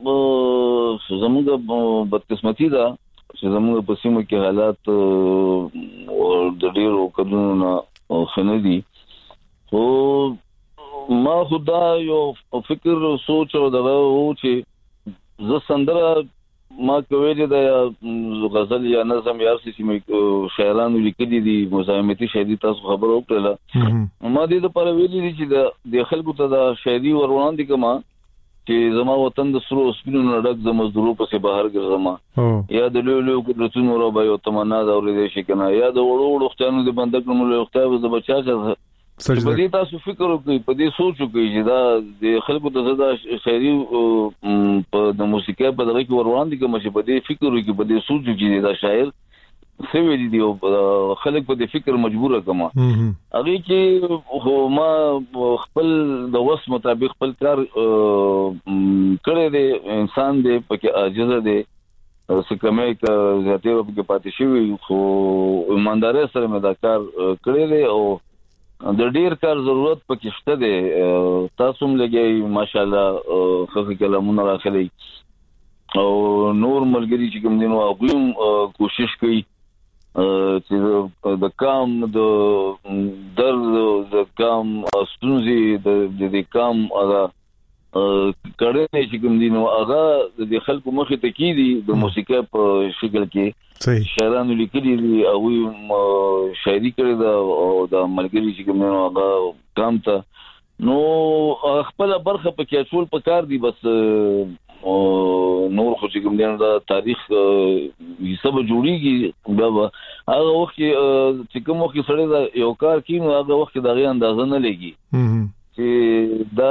زموږ بدقسمتي ده چې زموږ په سیمه کې حالات د ډیرو کډونو خندي خو ما خدا یو فکر سوچ او دغه و چې ز سندره ما کوي د غزل یا نظم یا سیمه شاعرانو لیکلي دي مزاحمتي شاعري تاسو خبر وکړه ما دې لپاره ویلي دي چې د خلکو ته د شاعري ورونه دي کما چې زما وطن د سرو سپینو نډک د مزدورو په بهر ګرځما یا د لولو قدرتونو را به یو تمنا دا ورې شي کنه یا د وړو وړو ختانو د بندک نو له ختاب د بچا څخه په دې تاسو فکر وکړئ په دې سوچ وکړئ چې دا د خلکو ته زدا شاعري په د موسیقي په دغه کې ورونه دي کوم چې په دې فکر وکړئ په دې سوچ وکړئ دا شاعر سوي دي او خلک په دې فکر مجبور کما هغه چې خو ما خپل د وس مطابق خپل کار کړی دی انسان دی پکې عاجز دی سکمه ک زیاتې په کې پاتې شوی خو ایمانداري سره مې دا کار کړی دی او د ډیر کار ضرورت پکې شته دی. تاسو هم لګي ماشاءالله خو کلمونه راخلي او نور ملګری چې کوم دي نو هغه کوشش کوي چې د کام د درد د کام ستونزې د د کام هغه کړنې چې کوم دي نو هغه د خلکو مخې ته کیدي د موسیقي په شکل کې شاعرانو لیکلي دي او شاعري کړې ده او د ملګری چې کوم نو هغه کام ته نو خپل برخه پکې اصول پکار دي بس نور خو چې کوم دی دا تاریخ حساب جوړیږي بابا هغه وخت چې کوم وخت سره دا یو کار کینو هغه وخت دا غي اندازه نه لګي چې دا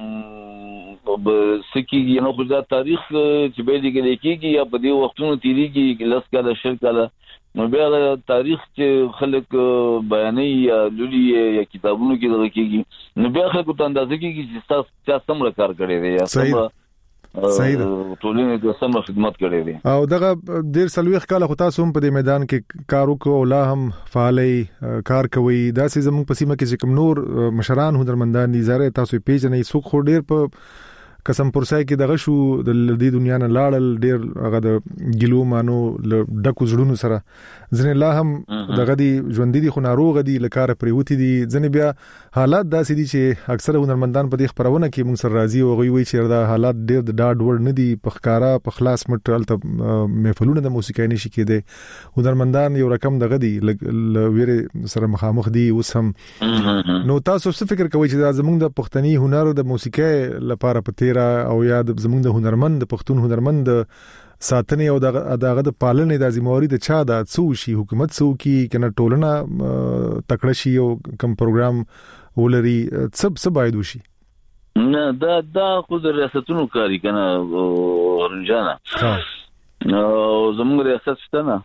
سکیږي نو خو دا تاریخ چې به لګي کېږي یا په دې وختونو تیریږي لاس کاله شل کاله نو بیا تاریخ چې خلک بیانې یا لولي یا کتابونو کې دغه کېږي نو بیا خلکو ته اندازه کېږي چې تاسو څه سم کار کړی دی یا سم صحیح ده ټولنې د سم خدمت کړې دي او دغه ډیر سلويخ کاله خو تاسو هم په دې میدان کې کار وکړو لا هم فعالي کار کوي دا سې زموږ په سیمه کې چې کوم نور مشران هنرمندان دي زاره تاسو پیژنې څوک خو ډیر په قسم پرسای کې دغه شو د دې دنیا نه لاړل ډیر هغه د ګلو مانو ډکو زړونو سره ځنه لا هم دغه دي ژوند دي خو ناروغ دي لکاره پریوتی دي ځنه بیا حالات داسې دي چې اکثر هنرمندان په دې خبرونه کې مونږ سره راضي او غوي وي چې دا حالات ډیر د ډاډ ور نه دي په ښکارا په خلاص مټل ته محفلونه د موسیقي نشي کېده هنرمندان یو رقم دغه دي ویره سره مخامخ دي اوس هم نو تاسو څه فکر کوئ چې دا زموږ د پښتني هنر د موسیقي لپاره پته او یا د زموږ د هنرمند د پښتون هنرمند ساتنې او دغه د پالنې د ذمہواری د چا د څو شي حکومت څو کې کنه ټولنه تکړه شي او کوم پروګرام ولري سب سب باید وشي نه دا دا خو د ریاستونو کاری کنه ورنجانا او زموږ ریاست شته نه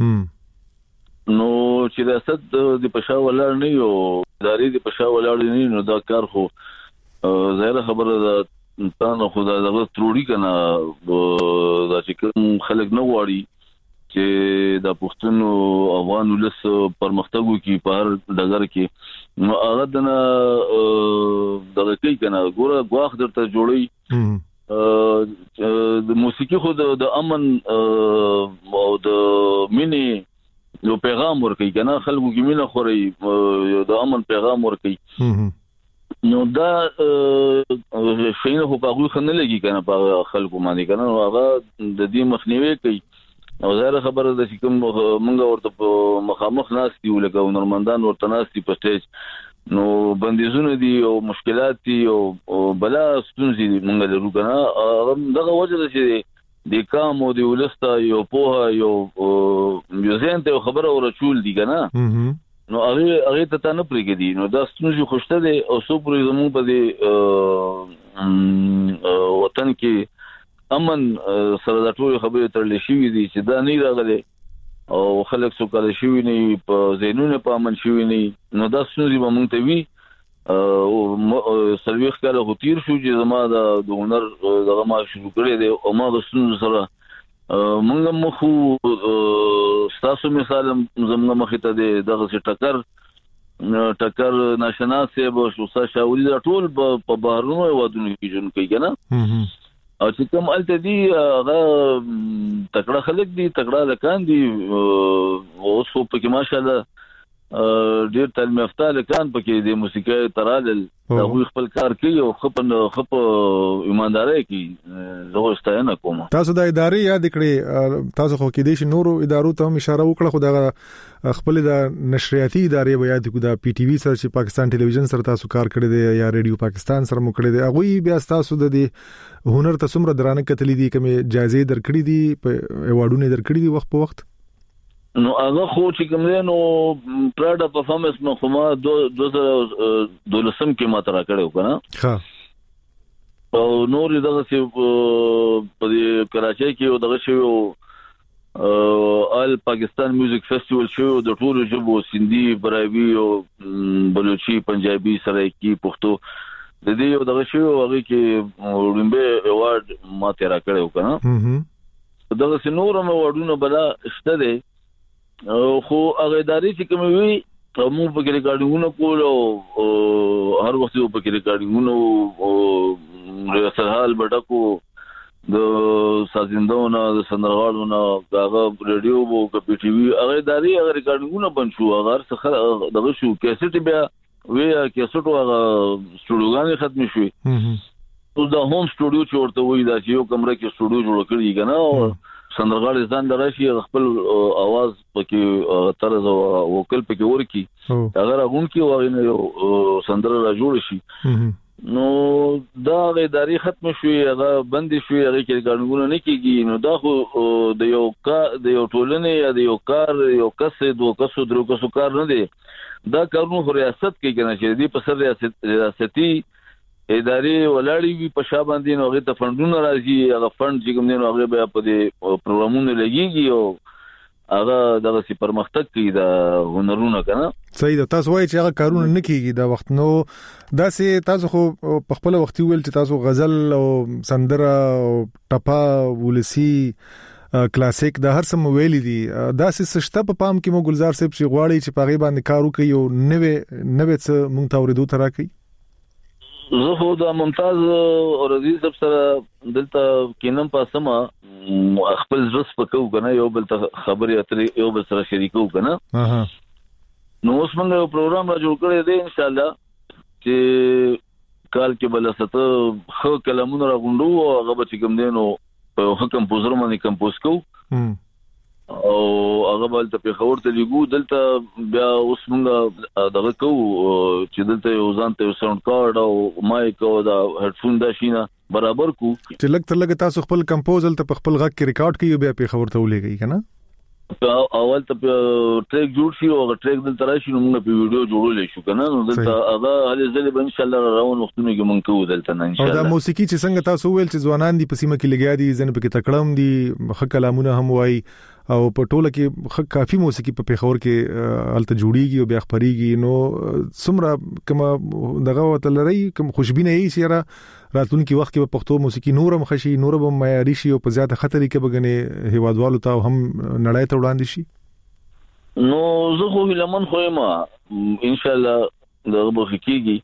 نو چې ریاست د پښا ولر نه یو ادارې د پښا ولر نه نو دا کار خو زهره خبره ده تاسو خو دا دغه تروړی کنه دا چې کوم خلک نه غواړي چې د پښتون او افغان ولس پرمختګ وکړي په هر ډګر کې نو هغه دنه دغه کوي کنه ګوره غواخ درته جوړي د موسیقي خو د امن او د مینې یو پیغام ورکوي کنه خلکو کې مینه خوري د امن پیغام ورکوي نو دا شینه خو په غوښ نه لګي کنه په خلکو باندې کنه هغه د دې مخنیوي کوي او زهره خبره ده چې کوم مونږ ورته په مخامخ ناس دی ولګو نورمندان ورته ناس دی په سټیج نو بندیزونه دي او مشکلات دي او بلا ستونزې دي مونږ لرو کنه دغه وجه ده چې د کام او د ولستا یو په یو یو ځینته خبره ورچول دي کنه نو هغه هغه ته نه پریږدي نو دا ستونزې خوشته دي او سو پرې زموږ په دې وطن کې امن سره د ټول خبرې ترلې شوې دي چې دا نه راغلي او خلک سو کله شوې نه په زینونه په امن شوې نه نو دا ستونزې به مونږ ته وي او سرویخ کله هوتیر شو چې زما د هنر دغه ما شروع کړی دی او ما د ستونزې سره مونږ مخو تاسو مثال زموږ مخې ته دغه ټکر ټکر ناشناسه به شوسا شاوري د ټول په بهرونو ودونو کې جون کوي کنه او چې کوم الته دي هغه تکړه خلک دي تکړه لکان دي او څو په کې ماشاءالله ډیر تعلیم یافته لکان پکې د موسیقي ترال هغه خپل کار کوي او خپل خپ ایمانداري کوي زه ستاینه کوم تاسو د ادارې یاد کړئ تاسو خو کې د نورو ادارو ته هم اشاره وکړه خو دا خپل د نشریاتي ادارې بیا د کو د پی ټي وی سره چې پاکستان ټلویزیون سره تاسو کار کړی دی یا ریډیو پاکستان سره مو کړی دی هغه بیا تاسو د هنر ته څومره درانه کتلې دي کومه جایزې درکړې دي په ایوارډونه درکړې دي وخت په وخت نو هغه خو چې کوم دی نو پراډا پرفارمنس نو خو ما دوه هزار دولسم کې ما ترا کړو کنه ها او نور دغه چې په کراچۍ کې دغه شو ال پاکستان میوزیک فیسټیوال شو د ټولو ژبو سندي براوي او بلوچي پنجابي سرایکی پښتو د دې یو دغه شو هغه کې وړاندې ایوارډ ما ترا کړو کنه دغه سنورم وړونه بلا شته دي خو هغه ادارې چې کوم وی موږ په کې ریکارډینګونه کول او هر وخت په کې ریکارډینګونه او سرحال بډکو د سازندونه د سندرغاړو دغه ریډیو او پی ټي وی هغه ادارې هغه ریکارډینګونه بن شو هغه څخه دغه شو کیسټ بیا وی کیسټ هغه سټوډیوګان ختم شوی او دا هوم سټوډیو چې ورته وی دا چې یو کمره کې سټوډیو جوړ کړی کنه سندرغاړي ځان درشي خپل आवाज پکې طرز او وکل پکې ورکی اگر هغه کی وغه یو سندر را جوړ شي نو دا ادارې ختم شوې هغه بند شوې هغه کې ګڼګونه نه کیږي نو دا خو د یو کا د یو ټولنې یا د یو کار یو کس دوه کسو درو کسو کار نه دی دا کارونه خو ریاست کې کنه چې دی په سر ریاست ریاستي ادارې ولاړې وي په شاباندې نو هغه ته فندونه راځي هغه فند چې کوم دی نو هغه به په دې پروګرامونو لګيږي او هغه دغه سي پرمختګ کوي دا هنرونه کنه صحیح ده تاسو وایي چې هغه کارونه نه کیږي دا وخت نو دا سي تاسو خو په خپل وخت ویل چې تاسو غزل او سندره او ټپا ولسی کلاسیک دا هر څه ویلي دي دا سي سشته په پام کې مو ګلزار صاحب چې غواړي چې پاغي باندې کارو کوي او نوې نوې څه مونږ ته ورېدو ترا کوي زه خو دا ممتاز او عزیز صاحب سره دلته کینم پاسما خپل ځس پکو کنه یو بل ته خبري اترې یو بل سره شریکو کنه اها نو اوس موږ یو پروګرام را جوړ کړی دی ان شاء الله چې کال کې بل ست خو کلمونه را غونډو او هغه به کوم دینو په حکم پوزر باندې کمپوز کو او هغه بل ته په خبر ته لګو دلته بیا اوس موږ دغه کو چې دلته یو ځان ته ساوند کارت او مایک او دا هډفون دا شینه برابر کو چې لګ تر لګ تاسو خپل کمپوزل ته خپل غږ کې ریکارډ کیو بیا په خبر ته ولېږي کنه اول ته ټریک جوړ شي او ټریک دلته راشي نو موږ په ویډیو جوړولې شو کنه نو دلته هغه هلي ځلې به ان شاء الله راون وختونه کې مونږ کوو دلته ان شاء الله او دا موسیقي چې څنګه تاسو ویل چې ځوانان دي په سیمه کې لګیا دي ځنه په کې تکړم دي خ کلامونه هم وای او په ټوله کې خ کافي موسیقي په پیښور کې الته جوړیږي او بیا خبريږي نو سمره کما دغه وتلري کوم خوشبینه یې سره راتلونکي وخت کې په پښتو موسیقي نورم خشي نورم معیاري شي او په زیاته خطرې کې بګنې هیوادوالو ته هم نړۍ ته وړاندې شي نو زه خو لمن خو ما ان شاء الله دغه بخکیږي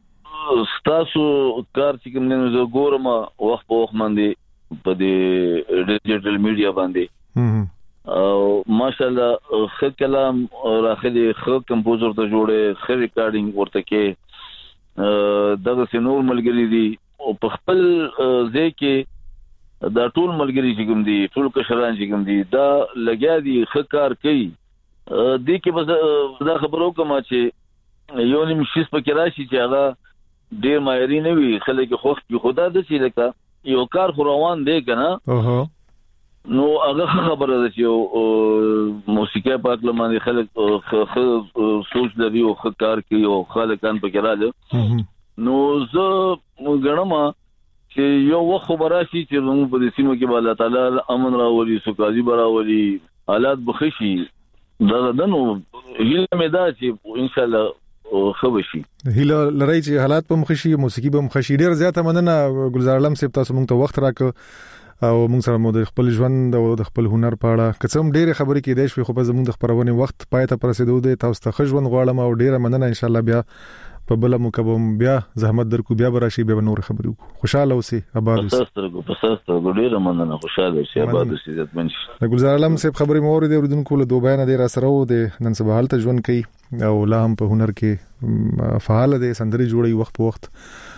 تاسو کار چې کوم نه زه ګورم وخت په وخت باندې په دې ډیجیټل میډیا باندې او ماشاءالله خ کلام راخلي خ کمپوزر ته جوړه خ ریکارډینګ ورته کې دغه سينور ملګری دي او په خپل ځای کې دا ټول ملګری چې کوم دي ټول کشران چې کوم دي دا لګیا دي خ کار کوي دې کې بس دا خبرو کوم چې یو نیم شیس پکې راشي چې هغه ډېر مایری نه وي خلک خو خدا د چې لکه یو کار خو روان دی کنه اوه نو هغه خبره ده چې موسیقي پاک لمانه خلک سوچ لري او کار کوي او خلکان پکې راځي نو زه غنم چې یو وخت خبره شي چې موږ په دې سیمه کې الله تعالی امن راولي سوکالي براولي حالات بخشي دا دنو هیله مې ده چې ان شاء الله خو شي هیله لري چې حالات په مخشي موسیقي په مخشي ډیر زیاته مننه ګلزار علم صاحب تاسو موږ ته وخت راکړ او موږ سره مو د خپل ژوند او د خپل هنر په اړه قسم ډېر خبرې کې دی شوي خو په زموږ د خبرونه وخت پای ته پرسیدو دی تاسو ته ژوند غواړم او ډېر مننه ان شاء الله بیا په بل مکبم بیا زحمت درکو بیا براشي بیا نور خبرې وکړو خوشاله اوسئ آباد اوسئ تاسو په تاسو ډېر مننه خوشاله اوسئ آباد اوسئ عزت منش د ګلزار علم صاحب خبرې مو اوریدې ورودونکو له دوه بیان دی را سره و د نن سبا حالت ژوند کوي او لا هم په هنر کې فعال دی سندري جوړي وخت په وخت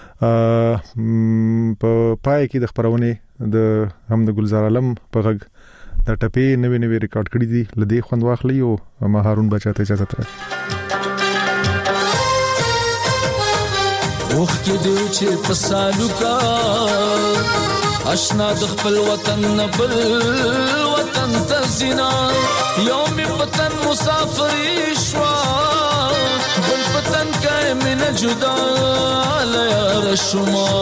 په پای کې د خبرونه د هم د ګلزار علم په غږ د ټپې نوې نوې ریکارډ کړې دي لدې خوند واخلي او ما هارون بچا ته اجازه تر وخت کې دی چې فسالو کا آشنا د خپل وطن بل وطن تزینا یوم وطن مسافر شوا بل وطن کای من جدا لیار شما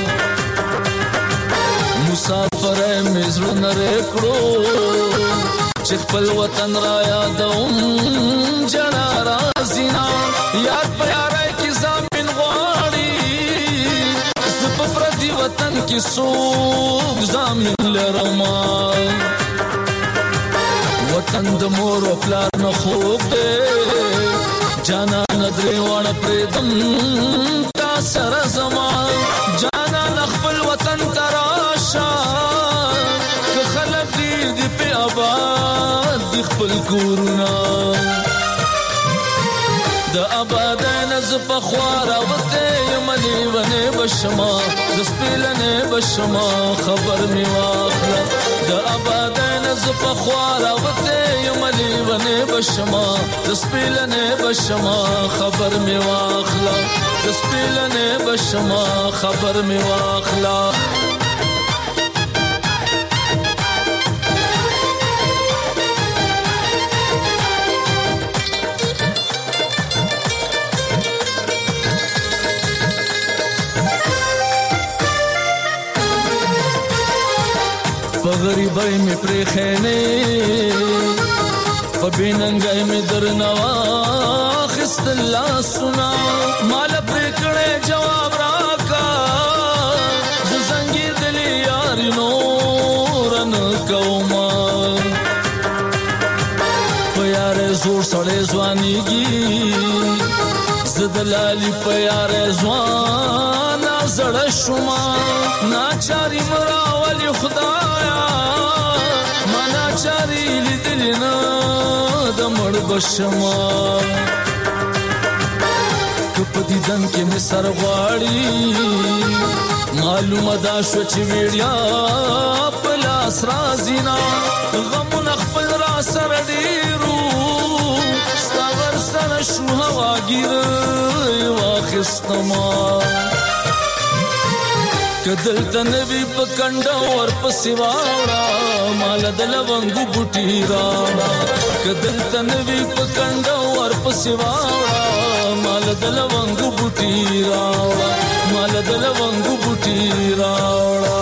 مسافر مزر نرکړو چې خپل وطن را یادوم جنا رازینا یاد پیارای کی زمين غواړي زپ پردي وطن کې سوق زمين لرما وطن د مور او پلار نه خوب دې جانا ندري وړ پردم تا سره زما جانا خپل وطن تراشا که خلک دې په آباد د خپل کورنا د آباد نز په خوارا وته یمنی ونه بشما د سپیلنه بشما خبر می واخلا د آباد نز په خوارا وته یمنی ونه بشما د سپیلنه بشما خبر می واخلا د سپیلنه بشما خبر می واخلا غریبای می پرې خېنه په بیننګای می درنوا خست الله سنا مال پرې کړه جواب راکا زنګي دلی یار نورن کوما په یار زور سړې ځوانيږي زدلالي په یار ځوان زړه شوما ناچاري مراولي خدایا مانا چاري لیدلنا د مړ بشما کپدي دن کې می سر غواړي معلومه دا شو چې ویړیا پلاس رازینا غم نخپل را سر ډیرو ستاور سر شو هوا ګیر واخستما کدل تنوی پکنډا ور پسیواړه مال دلونګو بوټی راړه کدل تنوی پکنډا ور پسیواړه مال دلونګو بوټی راړه مال دلونګو بوټی راړه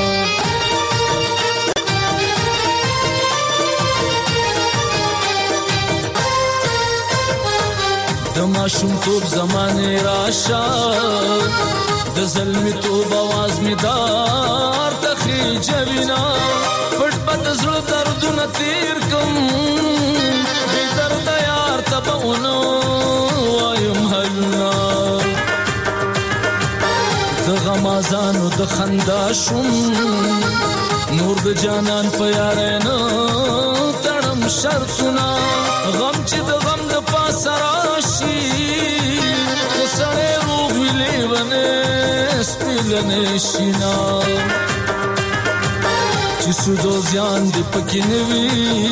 دماشم توب زمانه راشا د زلمی توب आवाज می دار تخی جوینا پټ پټ زړه دردونه تیر کوم دې درد یار تبونو وایم هلنا د غمازانو د خندا شوم نور د جانان په یار نه تړم شرطنا غم چې د غم د پاسراشي سره روح ویلې ونه سپیلنه شینا چې سودو ځان دې پکې نوي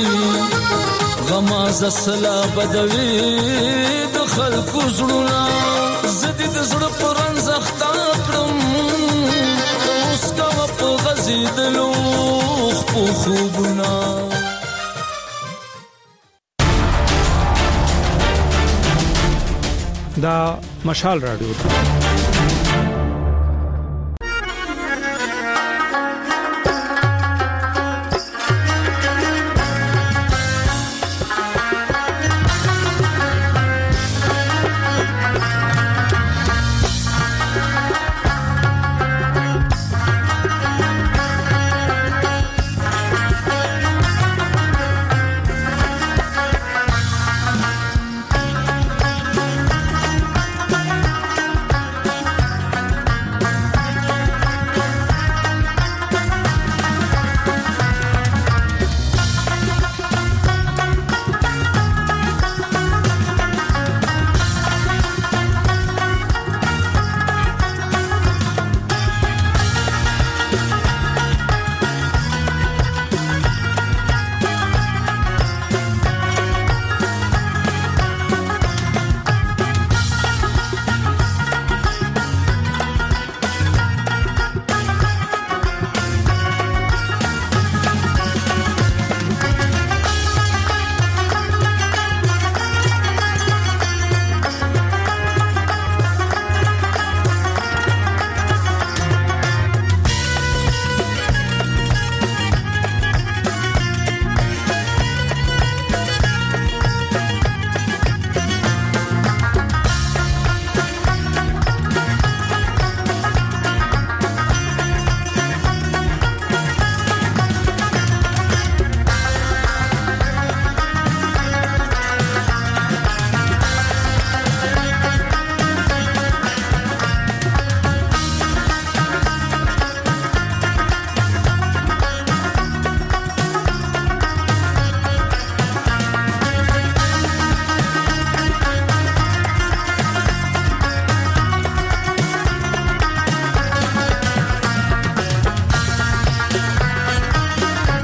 غماز سلا بدوي د خلکو زړونه زدي د زړه پران زختا کړم اوس کا په غزيدلو خو خوبنا دا مشال رادیو